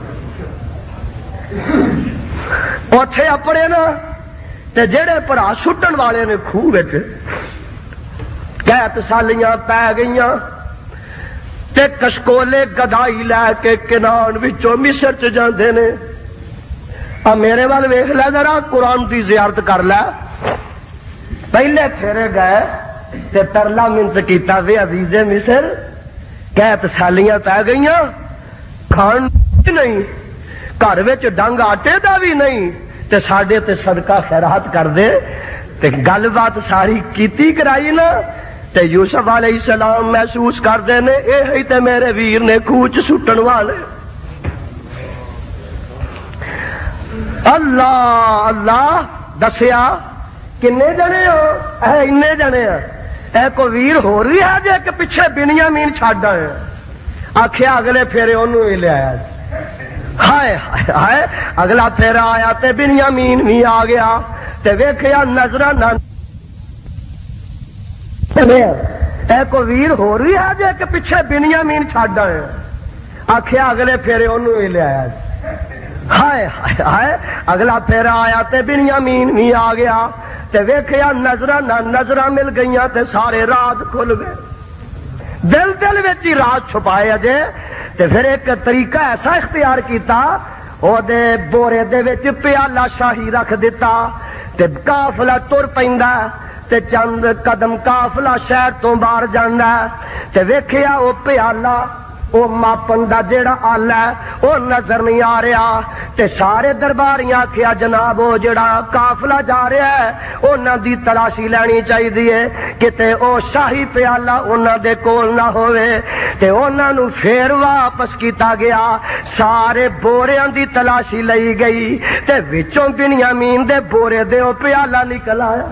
اوتھے اپنے نا تے جڑے بھرا سٹن والے نے خوہ وچ قحط سالیاں پی گئیاں تے کشکولے گدائی لے کے کنان وچوں مصر چ جاندے نے. میرے وال ویکھ لے ذرا قرآن دی زیارت کر لے. پہلے پھیرے گئے تے ترلا منت کیتا وے عزیز مصر قحط سالیاں پی گئیاں کھان نہیں گھر وچ ڈنگ آٹے دا بھی نہیں تے ساڈے تے صدقہ خیرات کر دے. تے گل بات ساری کیتی کرائی نا تے یوسف علیہ السلام محسوس کردے نے اے ہی تے میرے ویر نے کوچ سٹن والے. اللہ اللہ دسیا کنے جنے ہو؟ اے انے جنے ہیں. اے کو ویر ہو رہی ہے جے کہ پیچھے بنیامین چھڈ آئے. آخیا اگلے پھیرے انہوں ہی لے آیا. ہائے ہائے ہائے اگلا پھیرا آیا تے بنیامین بھی آ گیا تے ویکھیا نظراں نہ اے کو ویر ہو رہی ہے جے کہ پیچھے بنیامین چھڈ آئے. آخیا اگلے پھیرے انہوں ہی لے آیا. ہائے ہائے ہائے اگلا پھیرا آیا تے بنیامین بھی آ گیا تے ویکھیا نظراں نہ نظراں مل گئیاں تے سارے راز کھل گئے. دل دل وچ ہی راز چھپائے اجے تے پھر ایک طریقہ ایسا اختیار کیتا او دے بورے دے وچ پیالہ شاہی رکھ دیتا تے قافلہ تر پیندا تے چند قدم قافلہ شہر تو باہر جاندا تے ویکھیا او پیالہ او ماپن دا جیڑا آلہ ہے او نظر نہیں آ رہا تے سارے درباریاں آکھیا جناب او جیڑا قافلہ جا رہا ہے انہاں دی تلاشی لینی چاہیے کتے او شاہی پیالہ انہاں دے کول نہ ہوئے تے انہاں نو پھر واپس کیتا گیا. سارے بوریاں دی تلاشی لئی گئی تے وچوں بنیامین دے بورے دے او پیالہ نکل آیا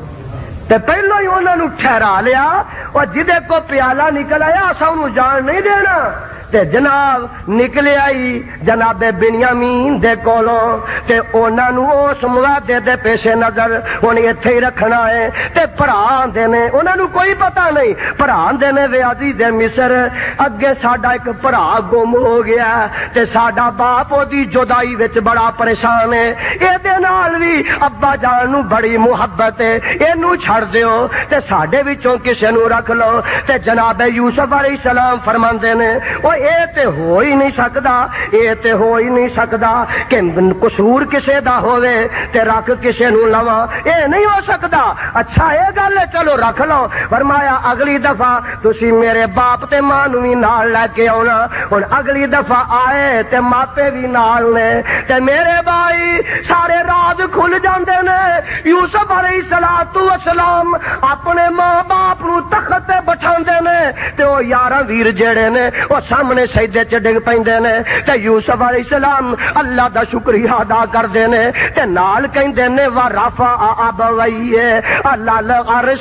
تے پہلو ہی انہوں نے ٹھہرا لیا اور جدے کو پیالہ نکل آیا اسا انہوں جان نہیں دینا تے جناب نکلے آئی جناب بنیامین دے کولوں تے انہاں نو اس معاہدے دے پیش نظر ہن ایتھے ہی رکھنا ہے تے بھرا دے نے انہاں نو کوئی پتہ نہیں بھرا دے نے وے عزیز مصر اگے ساڈا ایک بھرا گم ہو گیا تے ساڈا باپ اودی جدائی وچ بڑا پریشان ہے اے دے نال وی ابا جان نو بڑی محبت ہے اینو چھڑ دیو تے ساڈے وچوں کسے نو رکھ لو. تے جناب یوسف علیہ السلام فرماندے نے او اے تے ہو ہی نہیں سکدا اے تے ہو ہی نہیں سکدا کہ قصور کسے دا ہوے تے رکھ کسے نو لواں اے نہیں ہو سکدا. اچھا اے گل ہے چلو رکھ لو. فرمایا اگلی دفعہ تسی میرے باپ تے ماں نو وی نال لے کے آونا. ہن اگلی دفعہ آئے تے ماپے بھی نال نے تے میرے بھائی سارے راز کھل جاندے نے. یوسف علیہ السلام اپنے ماں باپ نو تخت تے بٹھاندے نے تے او 11 ویر جڑے نے او سامنے سجدے چ ڈگ پیندے نے تے یوسف علیہ السلام اللہ دا شکریہ ادا کردے نے تے نال کہندے نے ورفع ابویہ علی العرش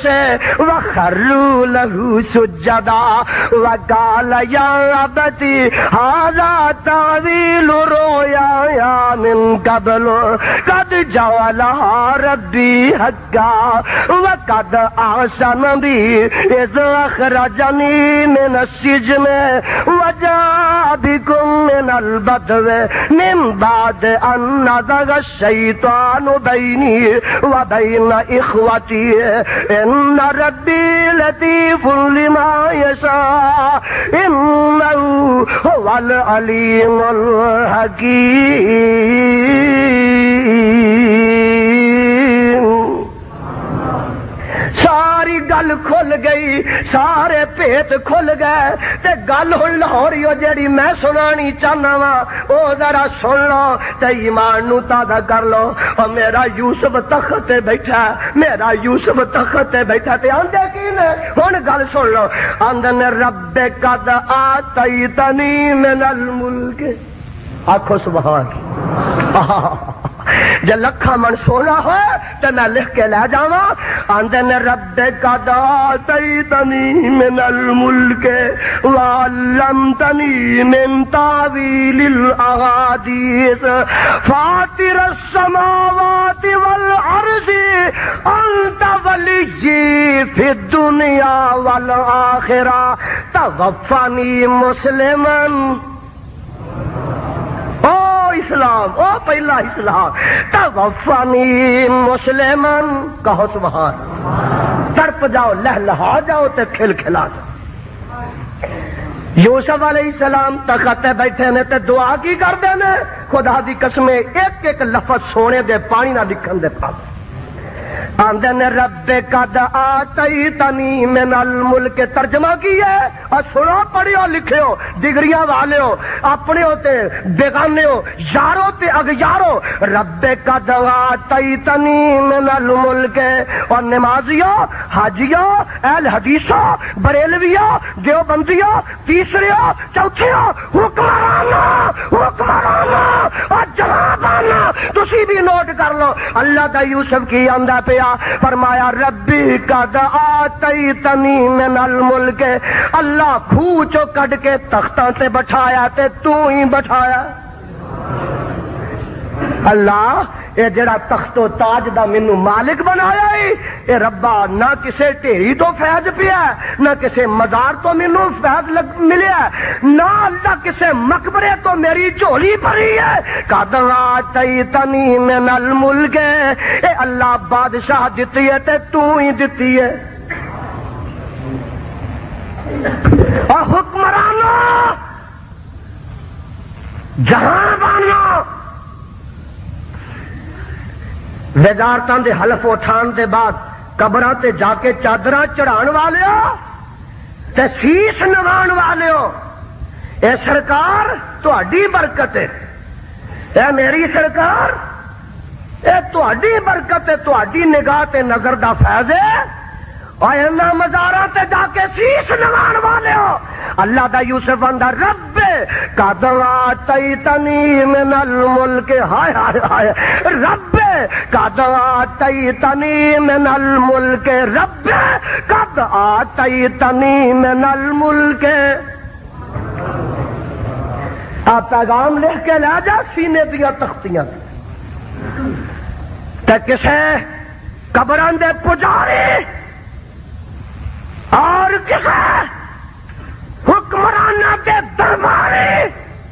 وخروا له سجدا وقال یا ابتی ھذا تعویل رؤیا من قبل قد جعلها ربی حقا وقد احسن بی اذ اخرجنی من السجن وجاء بكم من البدو من بعد ان نزغ الشیطان بینی وبین اخوتی ان ربی لطیف لما یشاء انه هو العلیم الحکیم. ساری گل گئی، سارے بھید کھل گئے تے گل ہن لاہوری او جیڑی میں سنانی چاہنا وا او ذرا سن لو تے ایمان نو تازہ کر لو۔ او میرا یوسف تخت تے بیٹھا، میرا یوسف تخت تے بیٹھا تے آندے کی نے ہن گل سن لو، آندے نے رب قد آتیتنی من الملک، آکھو سبحان اللہ۔ جے لکھا من سونا ہوئے تو میں لکھ کے لے جاواں، آندے نے رب قد آتیتنی من الملک وعلمتنی من تاویل الاحادیث فاطر السماوات والارض انت ولی فی الدنیا والآخرہ توفنی مسلما۔ اسلام، او پہلا اسلام، توفنی مسلمن، کہو سبحان، تڑپ جاؤ، لہلہا جاؤ تے کھل کھلا جاؤ۔ یوسف علیہ السلام تخت تے بیٹھے نے تے دعا کی کردے نے، خدا دی قسم ایک ایک لفظ سونے دے پانی نہ لکھن دے پاس، آندے نے رب قد آتیتنی من الملک، ترجمہ کی ہے اور سنو پڑھیو لکھیو ڈگریاں والیو، اپنے ہوتے بیگانے ہو، یارو تے اغیارو، رب قد آتیتنی من الملک۔ اور نمازیو، حاجیو، اہل حدیثو، بریلویو، دیوبندیو، تیسریو، چوتھیو، حکمرانو، حکمرانو اور جوابانو، تسی بھی نوٹ کر لو اللہ دا یوسف کی آندہ پیا، فرمایا ربی قد آتیتنی من الملک، اللہ کھوچو کڈ کے تختاں تے بٹھایا تے تو ہی بٹھایا۔ اللہ اے جڑا تخت و تاج دا مینوں مالک بنایا ہے، اے ربا نہ کسے ٹھیری تو فیض پیا، نہ کسے مزار تو مینوں فیض ملیا، نہ اللہ کسے مقبرے تو میری جھولی بھری ہے۔ قد آتیتنی من الملک، اے اللہ بادشاہ دتی ہے تے تو ہی دتی ہے۔ اور حکمرانوں، جہاں بانو، وزارتاں دے حلف اٹھان دے بعد قبراں تے جا کے چادراں چڑھان والے تے سیس نوان والے، اے سرکار تہاڈی برکت ہے، اے میری سرکار اے تہاڈی برکت ہے، تہاڈی نگاہ تے نظر دا فیض ہے، اور انہاں مزاراں تے جا کے سیس نوان والے اللہ دا یوسف آندا رب قد آتیتنی من الملک، ہائے ہائے ہائے، رب قد آتیتنی من الملک، رب قد آتیتنی من الملک۔ آپ پیغام لکھ کے لے جا سینے دیا تختیاں تے کسے قبراں دے پجاری اور کسے حکمرانہ دے درباری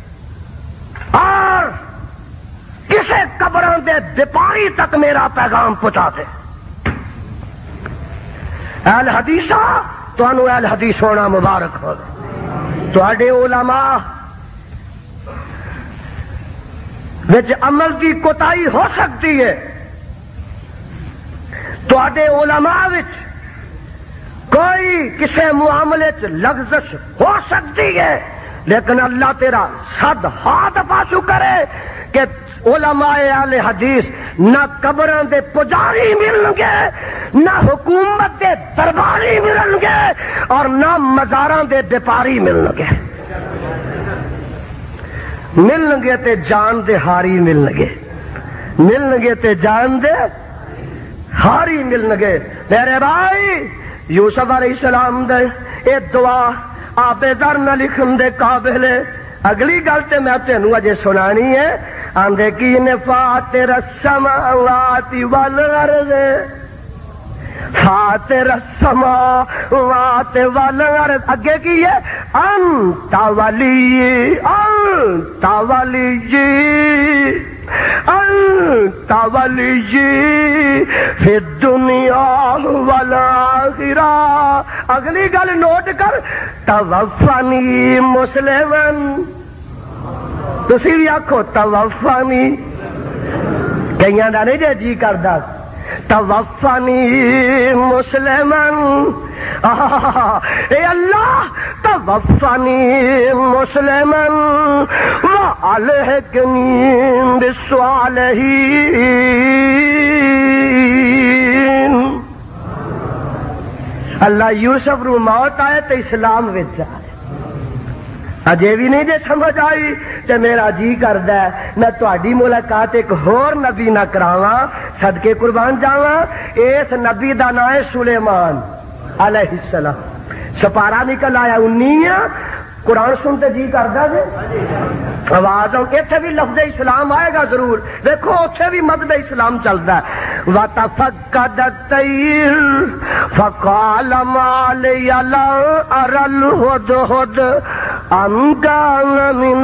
اور کسے قبراں دے بیپاری تک میرا پیغام پہنچا دے۔ اہل حدیثہ تانوں اہل حدیث ہونا مبارک ہو، تواڈے علماء وچ عمل کی کوتاہی ہو سکتی ہے، تواڈے علماء وچ کوئی کسے معاملے چ لغزش ہو سکتی ہے، لیکن اللہ تیرا صد ہاتھ پاسو کرے کہ علماء اہل حدیث نہ قبراں دے پجاری ملن گے، نہ حکومت دے درباری ملن گے، اور نہ مزاراں دے بیپاری ملن گے۔ ملن گے تے جان دے ہاری ملن گے، ملن گے تے جان دے ہاری ملن گے۔ میرے بھائی یوسف علیہ السلام دے اے دعا آبے در نہ لکھن دے قابل ہے۔ اگلی گل تے میں تینوں اجے سنانی ہے، آندے کی نے فاتر السماوات والارض، فاتر السماوات والارض، اگے کی ہے انت ولی، انت ولی، انت ولی فی الدنیا والآخرہ۔ اگلی گل نوٹ کر، توفنی مسلمن، تسی بھی آکھو توفنی، کئیاں دا نہیں جی کردا توفنی مسلمن، اے اللہ توفنی مسلمن والحقنی بالصالحین۔ اللہ یوسف نو موت آئے تو اسلام وچ آئے، اجے بھی نہیں جے سمجھ آئی تے میرا جی کردا ہے میں تہاڈی ملاقات ایک ہور نبی نہ کراواں، صدقے قربان جاواں۔ اس نبی دا نام ہے سلیمان علیہ السلام۔ سپارہ نکل آیا 19 قرآن سنتے جی کردا جے آواز اتنے بھی لفظ اسلام آئے گا ضرور، دیکھو اتنے بھی مذہب اسلام چلتا ہے۔ وَتَفَقَّدَ الطَّيْرُ فَقَالَ مَا لِيَ لَا أَرَى الْهُدْهُدَ أَمْ كَانَ مِنَ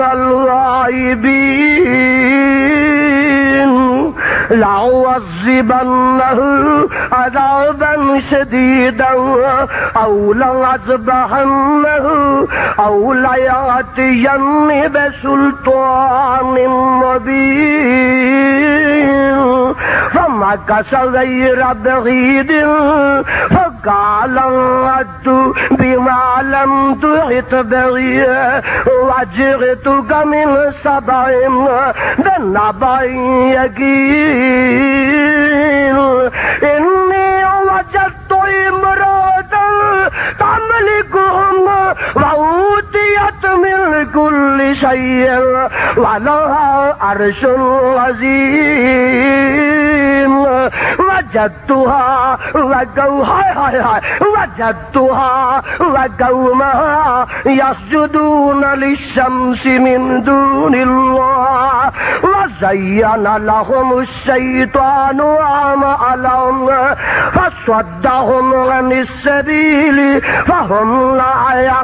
الْغَائِبِينَ لَأُعَذِّبَنَّهُ عَذَابًا شَدِيدًا أَوْ لَأَذْبَحَنَّهُ أَوْ لَيَأْتِيَنِّي بِسُلْطَانٍ مُّبِينٍ فَمَكَثَ غَيْرَ بَعِيدٍ فَقَالَ ائْتُ بِمَا لَمْ تُحِطْ بِهِ وَجِئْتُكَ مِنْ سَبَإٍ بِنَبَإٍ يَقِينٍ إِنِّي وَجَدتُّ امْرَأَةً تَمْلِكُهُمْ وَأُوتِيَتْ مِنْ كُلِّ شَيْءٍ وَلَهَا عَرْشٌ عَظِيمٌ وَجَدتُّهَا وَقَوْمَهَا يَسْجُدُونَ لِلشَّمْسِ مِنْ دُونِ اللَّهِ وَزَيَّنَ لَهُمُ الشَّيْطَانُ أَعْمَالَهُمْ فَصَدَّهُمْ عَنِ السَّبِيلِ فَهُمْ لَا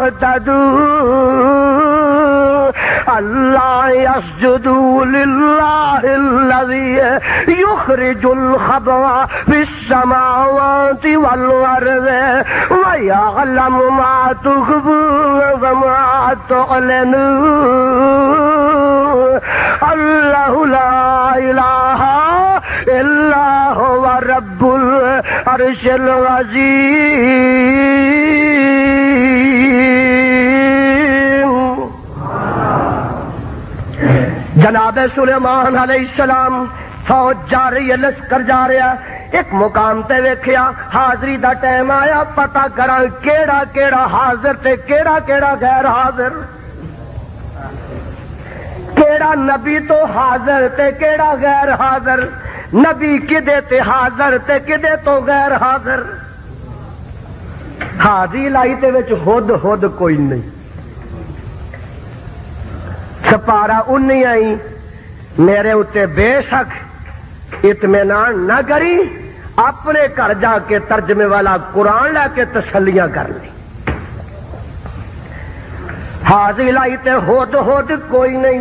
يَهْتَدُونَ أَلَّا يَسْجُدُوا لِلَّهِ الَّذِي يُخْرِجُ الْخَبْءَ فِي السَّمَاوَاتِ وَالْأَرْضِ وَيَعْلَمُ مَا تُخْفُونَ وَمَا تُعْلِنُونَ اللَّهُ لَا إِلَٰهَ إِلَّا هُوَ رَبُّ الْعَرْشِ الْعَظِيمُ۔ جناب سلیمان علیہ السلام فوج جا رہی ہے، لشکر جا رہا ہے، ایک مقام تے ویکھیا حاضری دا ٹائم آیا، پتہ کراں کیڑا کیڑا حاضر تے کیڑا کیڑا غیر حاضر، کیڑا نبی تو حاضر تے کیڑا غیر حاضر، نبی کدے تے حاضر تے کدے تو غیر حاضر۔ حاضری لائی تے وچ ہد ہد کوئی نہیں، سپارہ 19 میرے اتے بے شک اطمینان نہ کری، اپنے گھر جا کے ترجمے والا قرآن لے کے تسلیاں کر لی۔ حاضری لائی تے ہود ہود کوئی نہیں،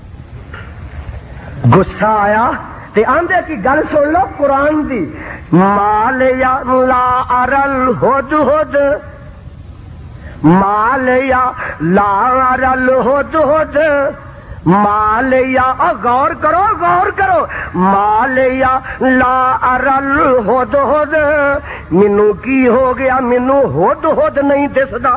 غصہ آیا تے آندے کی گل سن لو قرآن دی، مال یا لا ارل ہود ہود، مال یا لا ارل ہود ہود، مال یا غور کرو غور کرو، مال یا لا ارل ہود ہود، مینو کی ہو گیا مینو ہود ہود نہیں دسدا،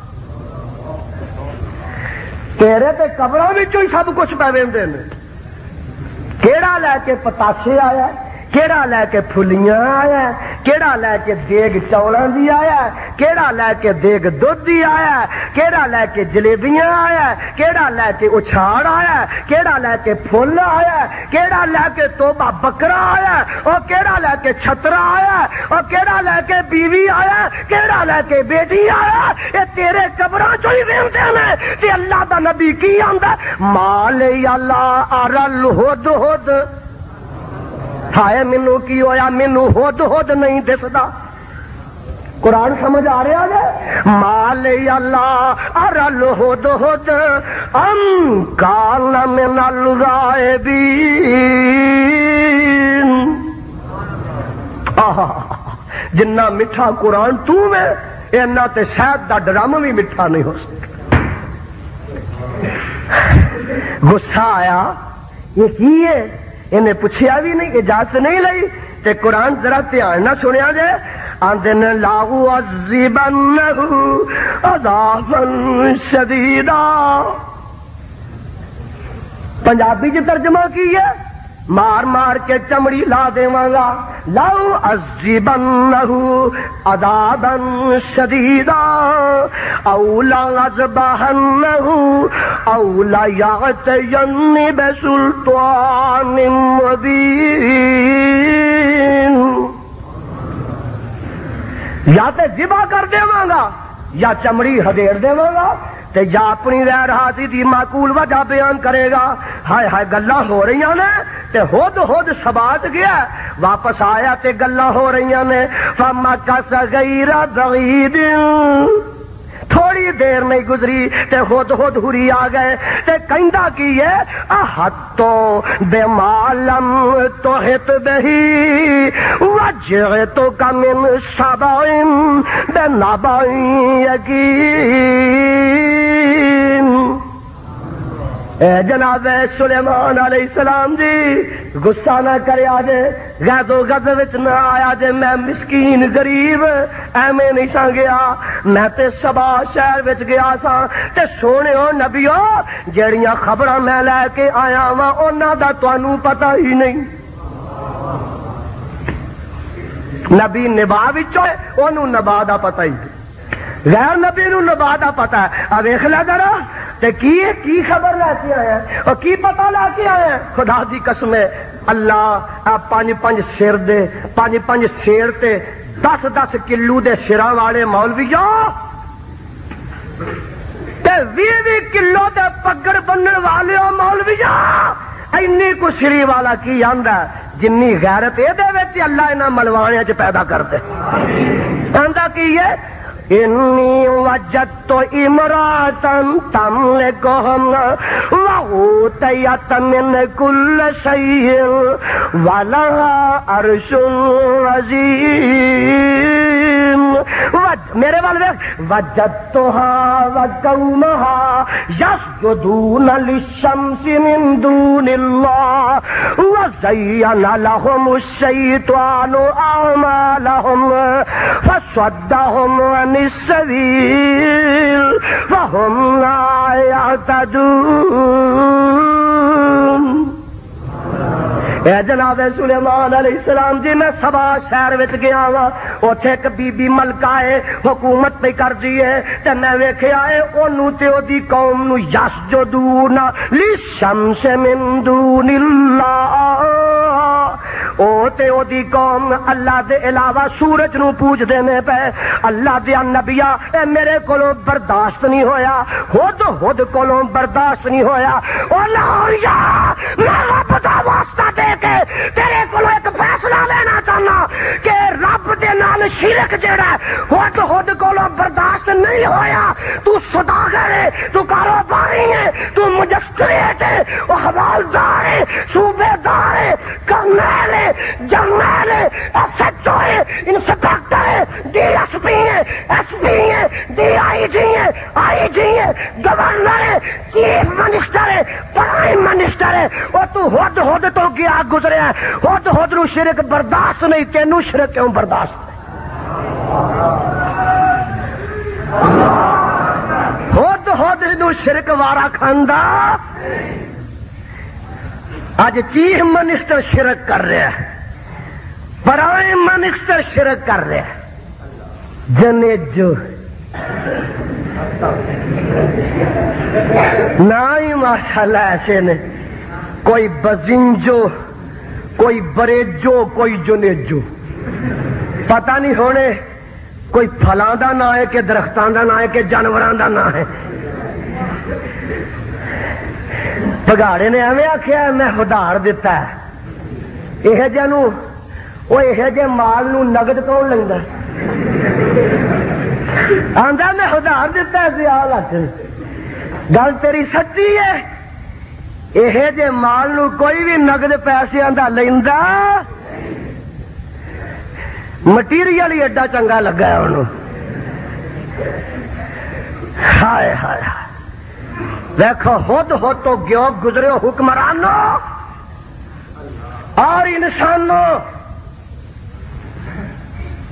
تیرے تے قبروں وچوں ہی سب کچھ پے ویندے نے، کیڑا لے کے پتاشے آیا، کیڑا لے کے پھلیاں آیا، کیڑا لے کے دیگ چولاں دی آیا، کیڑا لے کے دیگ دودھ دی آیا، کیڑا لے کے جلیبیاں آیا، کیڑا لے کے اچھاڑ آیا، کیڑا لے کے پھول آیا، کیڑا لے کے توبہ بکرا آیا، اور کیڑا لے کے چھترا آیا، اور کیڑا لے کے بیوی آیا، کیڑا لے کے بیٹی آیا، اے تیرے قبراں چوں ہی ویندے نے، تے اللہ دا نبی کی آندا مال یا لا ارل ہد ہد، ہائے مینو کی ہویا مینو ہد ہد نہیں دسدا۔ قرآن سمجھ آ رہا ہے، مال اللہ ارل ہد ہد ام کان من الغائبین۔ جنہ میٹھا قرآن تو میں اینا تے شاید دا ڈرم بھی میٹھا نہیں ہو سکتا۔ غصہ آیا، یہ کی ہے، انہیں پوچھیا بھی نہیں، اجازت نہیں لئی، تے قرآن ذرا دھیان نہ سنیا جے آندن لاؤ عذبنہ عذابا شدیدا. پنجابی چ ترجمہ کی ہے مار مار کے چمڑی لا دیواں گا. لاؤ عذبنہ عذابا شدیدا او لا عذبہنہ او لا یأتینی بسلطان مبین. یا تے ذبح کر دیواں گا یا چمڑی ہدیڑ دیواں گا تے یا اپنی غیر حاضری دی معقول وجہ بیان کرے گا. ہائے ہائے گلاں ہو رہی نے تے ہود ہود سبات گیا واپس آیا تے گلاں ہو رہی نے. فمکث غیر بعید تھوڑی دیر نہیں گزری تے ہود ہود ہری آ گئے تے کہندا کی ہے احطو بما لم تحط بہی وجئتک من سبع بنبأ یقین. اے جناب سلیمان علیہ السلام جی غصہ نہ کرے آجے غید و غضب نہ آیا جے. میں مسکین غریب ایویں نہیں سا گیا میں تے سبا شہر وچ گیا سا تے سونےو نبیو جیڑیاں خبراں میں لے کے آیا وا انہاں دا تانوں پتہ ہی نہیں. نبی نبا وچوں اونوں نبا دا پتہ ہی نہیں غیر نبی نو نبا دا پتہ ہے. اب ویکھ لے ذرا تے کی خبر لے کے آیا اور کی پتہ لے کے آیا. خدا دی قسم ہے اللہ پانچ پانچ سر دے پانچ سیر تے 10 کلو دے سراں والے مولویاں تے 20 کلو دے پگڑ بنن والے مولویاں اینی کو سری والا کی آندا جنی غیرت اے دے وچ اللہ انہاں ملوانے چ پیدا کر دے. آندا کی ہے انی وجدت امرأة تملکہم وأوتیت من کل شیء ولہا عرش عظیم. میرے والے وجدتها وقومها یسجدون للشمس من دون اللہ وزین لهم الشیطان اعمالهم فصدهم عن السبیل وهم لا يهتدون. اے جناب سلیمان علیہ السلام جی میں سبا شہر وچ گیا وا اوتھے ایک بی بی ملکہ ہے حکومت پہ کر دی ہے تے میں ویکھیا ہے اونوں تے او دی قوم نو یسجدون للشمس من دون اللہ. او تے او دی قوم اللہ دے علاوہ سورج نو پوج دینے پے. اللہ دے نبیاں اے میرے کولوں برداشت نہیں ہویا خود کولوں برداشت نہیں ہویا. او لاہوریا میں رب دا واسطہ دے کے تیرے کولوں ایک فیصلہ لینا چاہنا کہ رب دے نال شرک جڑا خود کولوں برداشت نہیں ہویا. تو صداگر ہے تو کاروباری ہے تو مجسٹریٹ ہے او حوالدار ہے صوبے دار ہے کرنیل ہے جرنیل ہے ایس ایچ او ہے انسپیکٹر ہے ڈی ایس پی ہے ایس پی ہے ڈی آئی جی ہے آئی جی ہے گورنر ہے چیف منسٹر ہے پرائم منسٹر ہے اور تو ہد تو گیا گزریا ہد نو شرک برداشت نہیں تینوں شرک کیوں برداشت ہد نو شرک وارا کھاندا. اج چیف منسٹر شرک کر رہا ہے پرائم منسٹر شرک کر رہا ہے. جنیجو نہ ہی ماشاءاللہ ایسے نے کوئی بزنجو کوئی بریجو کوئی جنیجو پتہ نہیں ہونے کوئی پھلاں دا نام ہے کہ درختاں دا نام ہے کہ جانوراں دا نام ہے. پگاڑے نے ایویں آخیا میں ادھار دیتا ہے یہ جہاں وہ یہ جہ مال نو نگد کون لینا آندا میں ادھار دیتا ہے سیال آخ گل تیری سچی ہے. یہ جے مال نو کوئی بھی نگد پیسے دا لینا مٹیریل ہی ایڈا چنگا لگا ہے انہوں. ہائے ہائے ہائے دیکھو ہد تو گیو گزرے حکمرانوں اور انسانوں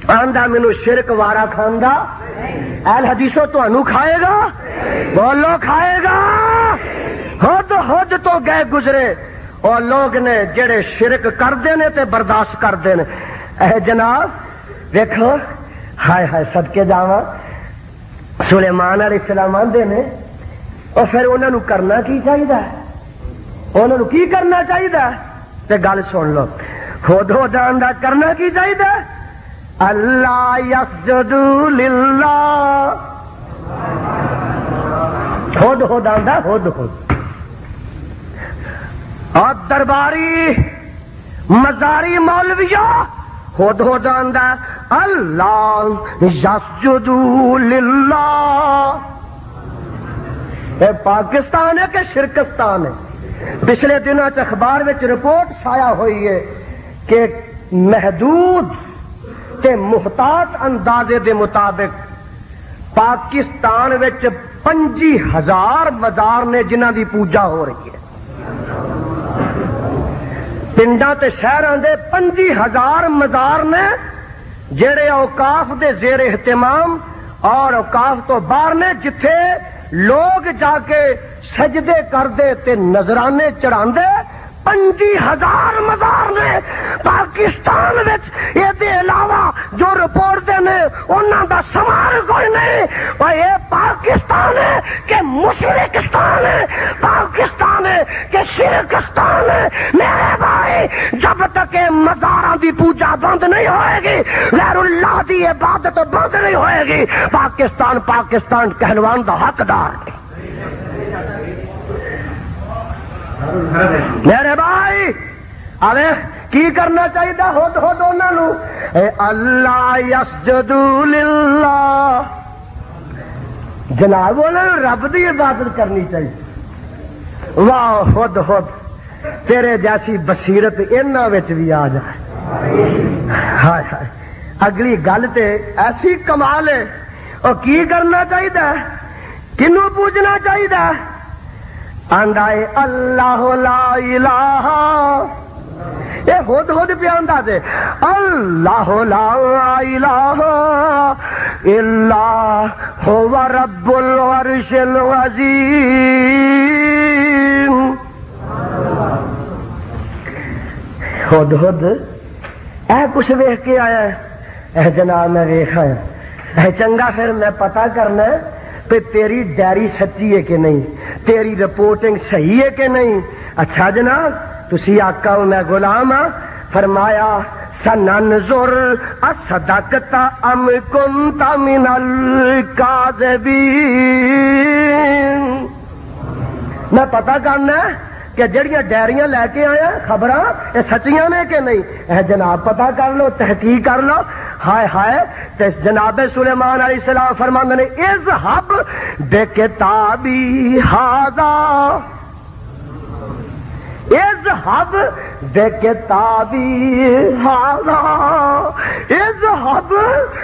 آندا مینوں شرک وارا کھاندا اہل حدیثوں تانوں کھائے گا، بولو کھائے گا۔ ہد تو گئے گزرے اور لوگ نے جڑے شرک کردے نے تے برداشت کردے نے۔ اے جناب دیکھو، ہائے ہائے صدقے جاواں، سلیمان علیہ السلام آندے نے اور پھر انہاں نوں کرنا کی چاہیے، انہاں نوں کی کرنا چاہیے تے گل سن لو، خود آندا کرنا کی چاہیے، اللہ یسجدوا للہ، خود آندا خود اور درباری مزاری مولویہ خود آندا اللہ یسجدوا للہ۔ اے پاکستان ہے کہ شرکستان ہے؟ پچھلے دنوں اخبار میں رپورٹ شائع ہوئی ہے کہ محدود تے محتاط اندازے دے مطابق پاکستان وچ 25,000 مزار نے جنہاں دی پوجا ہو رہی ہے، پنڈاں تے شہراں دے 25,000 مزار نے جڑے اوقاف دے زیر اہتمام اور اوقاف تو باہر نے، جتھے لوگ جا کے سجدے کردے تے نذرانے چڑھاندے۔ 25,000 مزار نے پاکستان وچ، یہ دے علاوہ جو رپورٹ دے نے انہاں دا شمار کوئی نہیں۔ اور یہ پاکستان ہے کہ مشرکستان ہے، پاکستان ہے کہ شرکستان ہے؟ میرے بھائی، جب تک یہ مزاراں دی پوجا بند نہیں ہوئے گی، غیر اللہ دی عبادت بند نہیں ہوئے گی، پاکستان کہلوان دا حقدار ہے۔ میرے بھائی ارے کی کرنا چاہیے؟ خود انہاں نوں اللہ یسجدوا للہ، جناب انہاں نوں رب دی عبادت کرنی چاہیے۔ واہ، خود تیرے جیسی بصیرت انہاں وچ بھی آ جائے۔ ہائے ہائے، اگلی گل تے ایسی کمال ہے۔ اور کی کرنا چاہیے؟ کنوں پوجنا چاہیے؟ آندا ہے اللہ لا الہ، یہ خود پہ آندا دے اللہ لا الہ الا هو رب العرش العظیم۔ خود اے کچھ ویکھ کے آیا ہے؟ اے جناب میں ویکھ آیا، اے چنگا پھر میں پتہ کرنا ہے کہ تیری ڈائری سچی ہے کہ نہیں، تیری رپورٹنگ صحیح ہے کہ نہیں۔ اچھا جناب، تسی آقا میں غلام ہاں، فرمایا سننظر اصدقت ام کنت من الکاذبین، میں پتہ کرنا ہے کہ جڑیاں ڈائریاں لے کے آیا خبراں یہ سچیاں نے کہ نہیں۔ اے جناب پتہ کر لو، تحقیق کر لو۔ ہائے ہائے، تے جناب سلیمان علیہ السلام فرماندے نے اذهب بکتابی ھذا، اذهب بکتابی ھذا، اذهب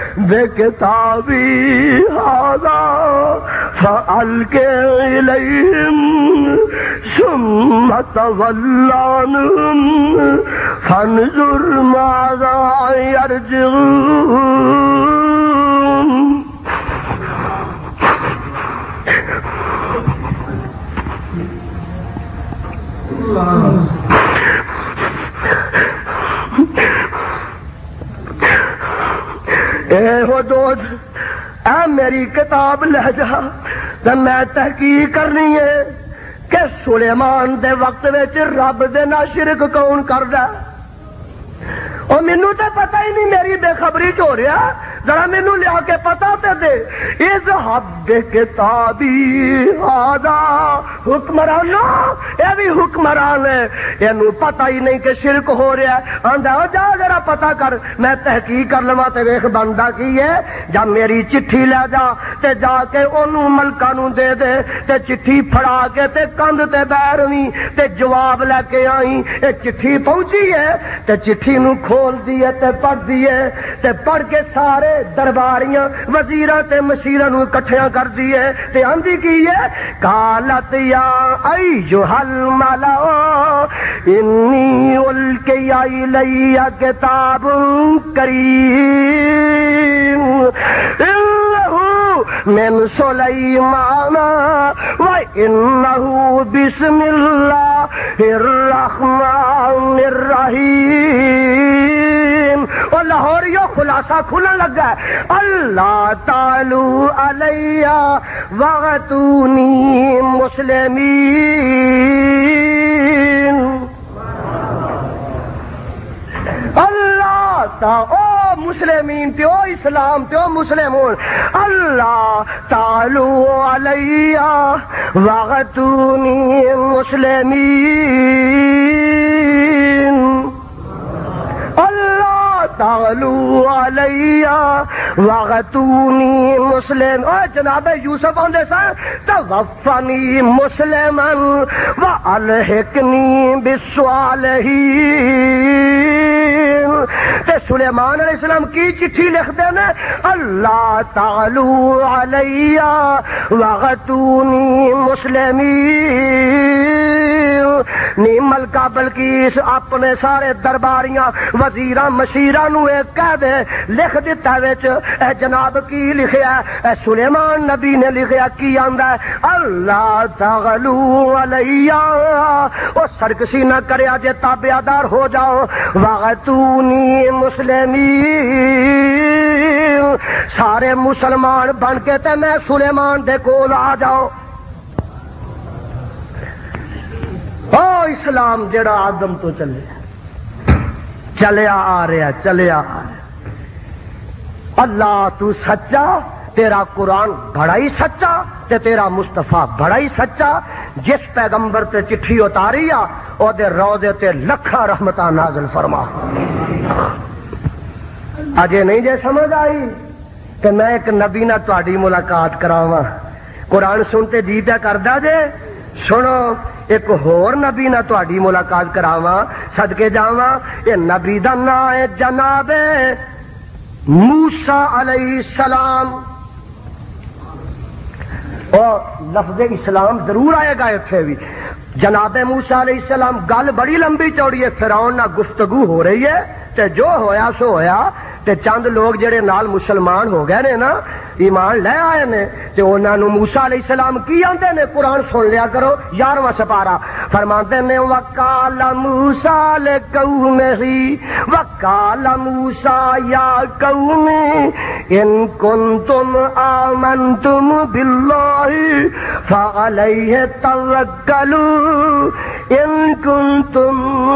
بکتابی ھذا فألق إليهم ثم تول عنهم فانظر ماذا يرجعون۔ اے حدود، اے میری کتاب لے جا تے میں تحقیق کرنی ہے کہ سلیمان دے وقت وچ رب دے نال شرک کون کردا؟ اور مینوں تے پتہ ہی نہیں، میری بے خبری چ ہو رہا، ذرا مینوں لیا کے پتہ تے دے۔ اذهب بکتابی ھذا، حکمرانو یہ بھی حکمران ہے، اینوں پتہ ہی نہیں کہ شرک ہو رہا ہے۔ آندا جا ذرا پتہ کر، میں تحقیق کر لواں تے ویکھ بندا کی ہے۔ جا میری چٹھی لے جا تے جا کے اونوں ملکاں نوں دے دے تے چٹھی پھڑا کے تے کندھ تے بہ رویں تے جواب لے کے آئی۔ اے چٹھی پہنچی ہے تے چٹھی نوں کھول دیے تے پڑھ دیے تے پڑھ کے سارے درباریاں وزیراں تے مشیراں نوں اکٹھیاں کر دیے تے آندی کی ہے قالت یا ایھا الملأ انی القی الی کتاب کریم۔ من سلیمان وإنه بسم اللہ الرحمن الرحیم. اور لاہوریو خلاصہ کھلن لگا ہے. اللہ تعالی علیہ وغتونی مسلمین. اللہ تعالی او مسلمین تے او اسلام تے او مسلمون. اللہ تعالی علیہ وغتونی مسلمین. اللہ تعالی علیہ وغتونی مسلم. اور جناب یوسف آندے سن توفنی مسلما والحقنی بالصالحین. تے سلیمان علیہ السلام کی چٹھی لکھ دینے اللہ تعالی علیہ وغتونی مسلمین. نی ملکہ بلقیس اپنے سارے درباریاں وزیراں مشیراں نو ایک کہہ دے لکھ دیتا وچ اے جناب کی لکھیا اے سلیمان نبی نے لکھیا کی آندا ہے اللہ تعالی علیہ. او سرکشی نہ کریا جے تابعدار ہو جاؤ وغتونی مسلمین. سارے مسلمان بن کے تے میں سلیمان دے کول آ جاؤ. او اسلام جڑا آدم تو چلیا آ رہا چلیا آ رہا. اللہ تو سچا تیرا قرآن بڑا ہی سچا تے تیرا مصطفیٰ بڑا ہی سچا. جس پیغمبر تے چٹھی اتاری آ او دے روضے تے لکھاں رحمتاں نازل فرما. اجے نہیں جے سمجھ آئی کہ میں ایک نبی نہ تہاڈی ملاقات کراواں. قرآن سنتے جی پیا کردا جے. سنو ایک ہور نبی نہ تہاڈی ملاقات کراواں صدقے جاواں. اے نبی دا نام ہے جناب موسیٰ علیہ السلام. اور لفظ اسلام ضرور آئے گا اتنے بھی. جناب موسیٰ علیہ السلام گل بڑی لمبی چوڑی ہے. فرعون نہ گفتگو ہو رہی ہے تے جو ہویا سو ہویا. تے چند لوگ جڑے نال مسلمان ہو گئے نے نا ایمان لے آئے نے تے انہاں نو موسیٰ علیہ السلام کی آندے نے قرآن سن لیا کرو 11واں سپارہ فرماتے نے وقال موسیٰ لقومہ وقال موسیٰ یا قوم ان کنتم آمنتم باللہ فعلیہ توکلوا ان کنتم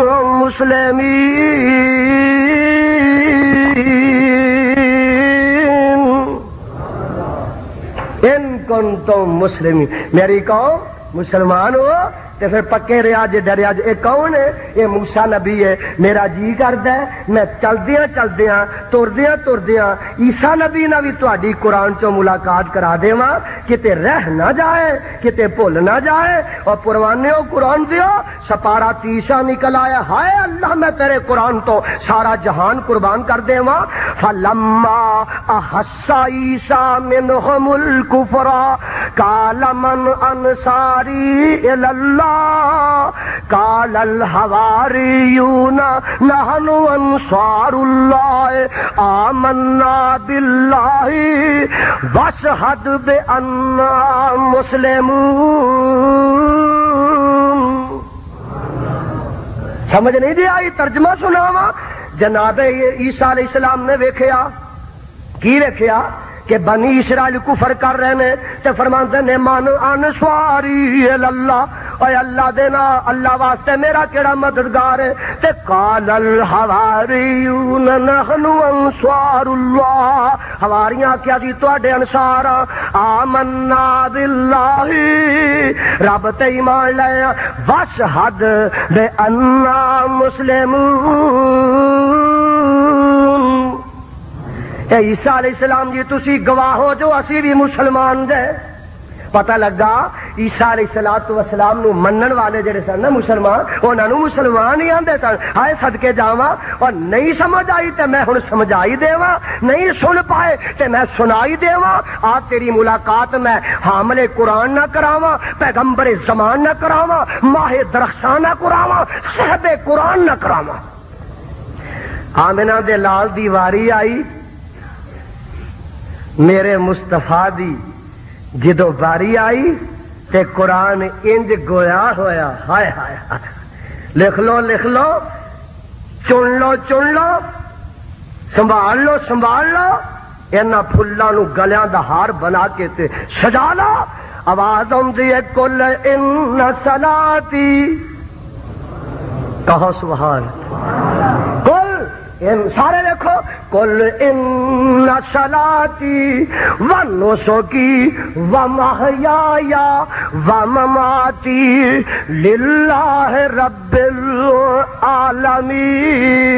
مسلمین. ان کنتم مسلمین. میری قوم مسلمان ہو تے پھر پکے رہا جے ڈریا جے. یہ کون ہے؟ یہ موسیٰ نبی ہے. میرا جی کردا ہے میں چلدیاں تردیاں عیسیٰ نبی نہ بھی تہاڈی قرآن چوں ملاقات کرا دیواں کتے رہ نہ جائے کتے بھول نہ جائے. اور پروانیو قرآن دیو سپارہ 30 نکل آیا. ہائے اللہ میں تیرے قرآن تو سارا جہان قربان کر دیواں. فلما احس عیسیٰ منہم الکفر قال من انصاری الی اللہ قال الحواریون نحن انصار اللہ آمنا باللہ واشہد بأننا مسلمون. سمجھ نہیں دی آئی؟ ترجمہ سناواں. جناب عیسیٰ علیہ السلام نے ویکھیا کی ویکھیا کہ بنی اسرائیل کفر کر رہے ہیں تے فرماندے نے من انصاری اللہ. اے اللہ دینا اللہ واسطے میرا کیڑا مددگار ہے. تے قال الحواریون نحن انصار اللہ. حواریاں کیا جی تواڈے انصار آمنا باللہ رب تے ایمان لے واشہد بأننا مسلمون. اے عیسیٰ علیہ السلام جی تسی گواہ ہو جو اسی بھی مسلمان دے. پتہ لگا عیسیٰ علیہ السلام نو منن والے جڑے سن نا مسلمان انہاں نو مسلمان ہی آندے سن. ہائے صدقے جاواں. اور نہیں سمجھ آئی تے میں ہن سمجھائی دیواں. نہیں سن پائے تے میں سنائی دیواں. آ تیری ملاقات میں حامل قرآن نہ کراواں پیغمبر زمان نہ کراواں ماہ درخشاں نہ کراواں صاحب قرآن نہ کراواں. آمنہ دے لال دی واری آئی میرے مصطفیٰ دی جدو باری آئی تے قرآن انج گویا ہویا، ہائے ہائے ہائے، لکھ لو لکھ لو، چن لو چن لو، سنبھال لو سنبھال لو، اینا پھلاں نو گلیاں دا ہار بنا کے تے سجا لو۔ آواز آندی ہے کل ان صلاتی، کہو سبحان، کل ان، سارے دیکھو، کل ان صلاتی ونسکی ومحیایا ومماتی للہ رب العالمین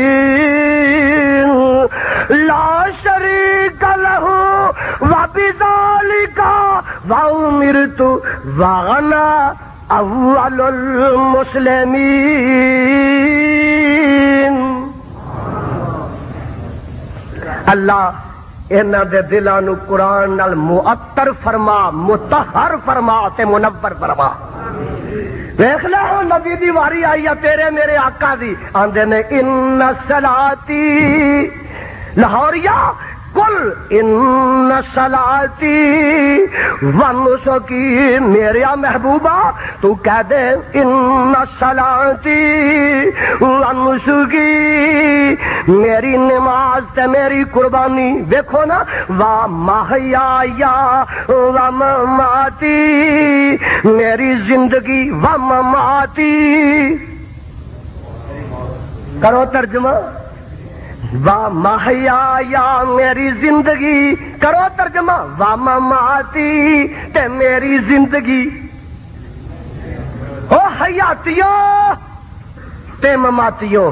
لا شریک لہ وبذالک وامرت وانا اول المسلمین۔ اللہ انہاں دے دلاں نو قرآن نال معطر فرما، مطہر فرما تے منور فرما۔ دیکھ لو نبی دی واری آئی ہے تیرے میرے آقا دی، آندے نے ان صلاتی، لاہوریا کل ان صلاتی ونسکی، میرے محبوبہ تو کہہ دے ان صلاتی ونسکی، میری نماز تے میری قربانی، دیکھو نا، ومحیایا ومماتی، میری زندگی ومماتی، کرو ترجمہ، ومحیایا میری زندگی، کرو ترجمہ، ومماتی تے میری زندگی، او حیاتیو تے مماتیو،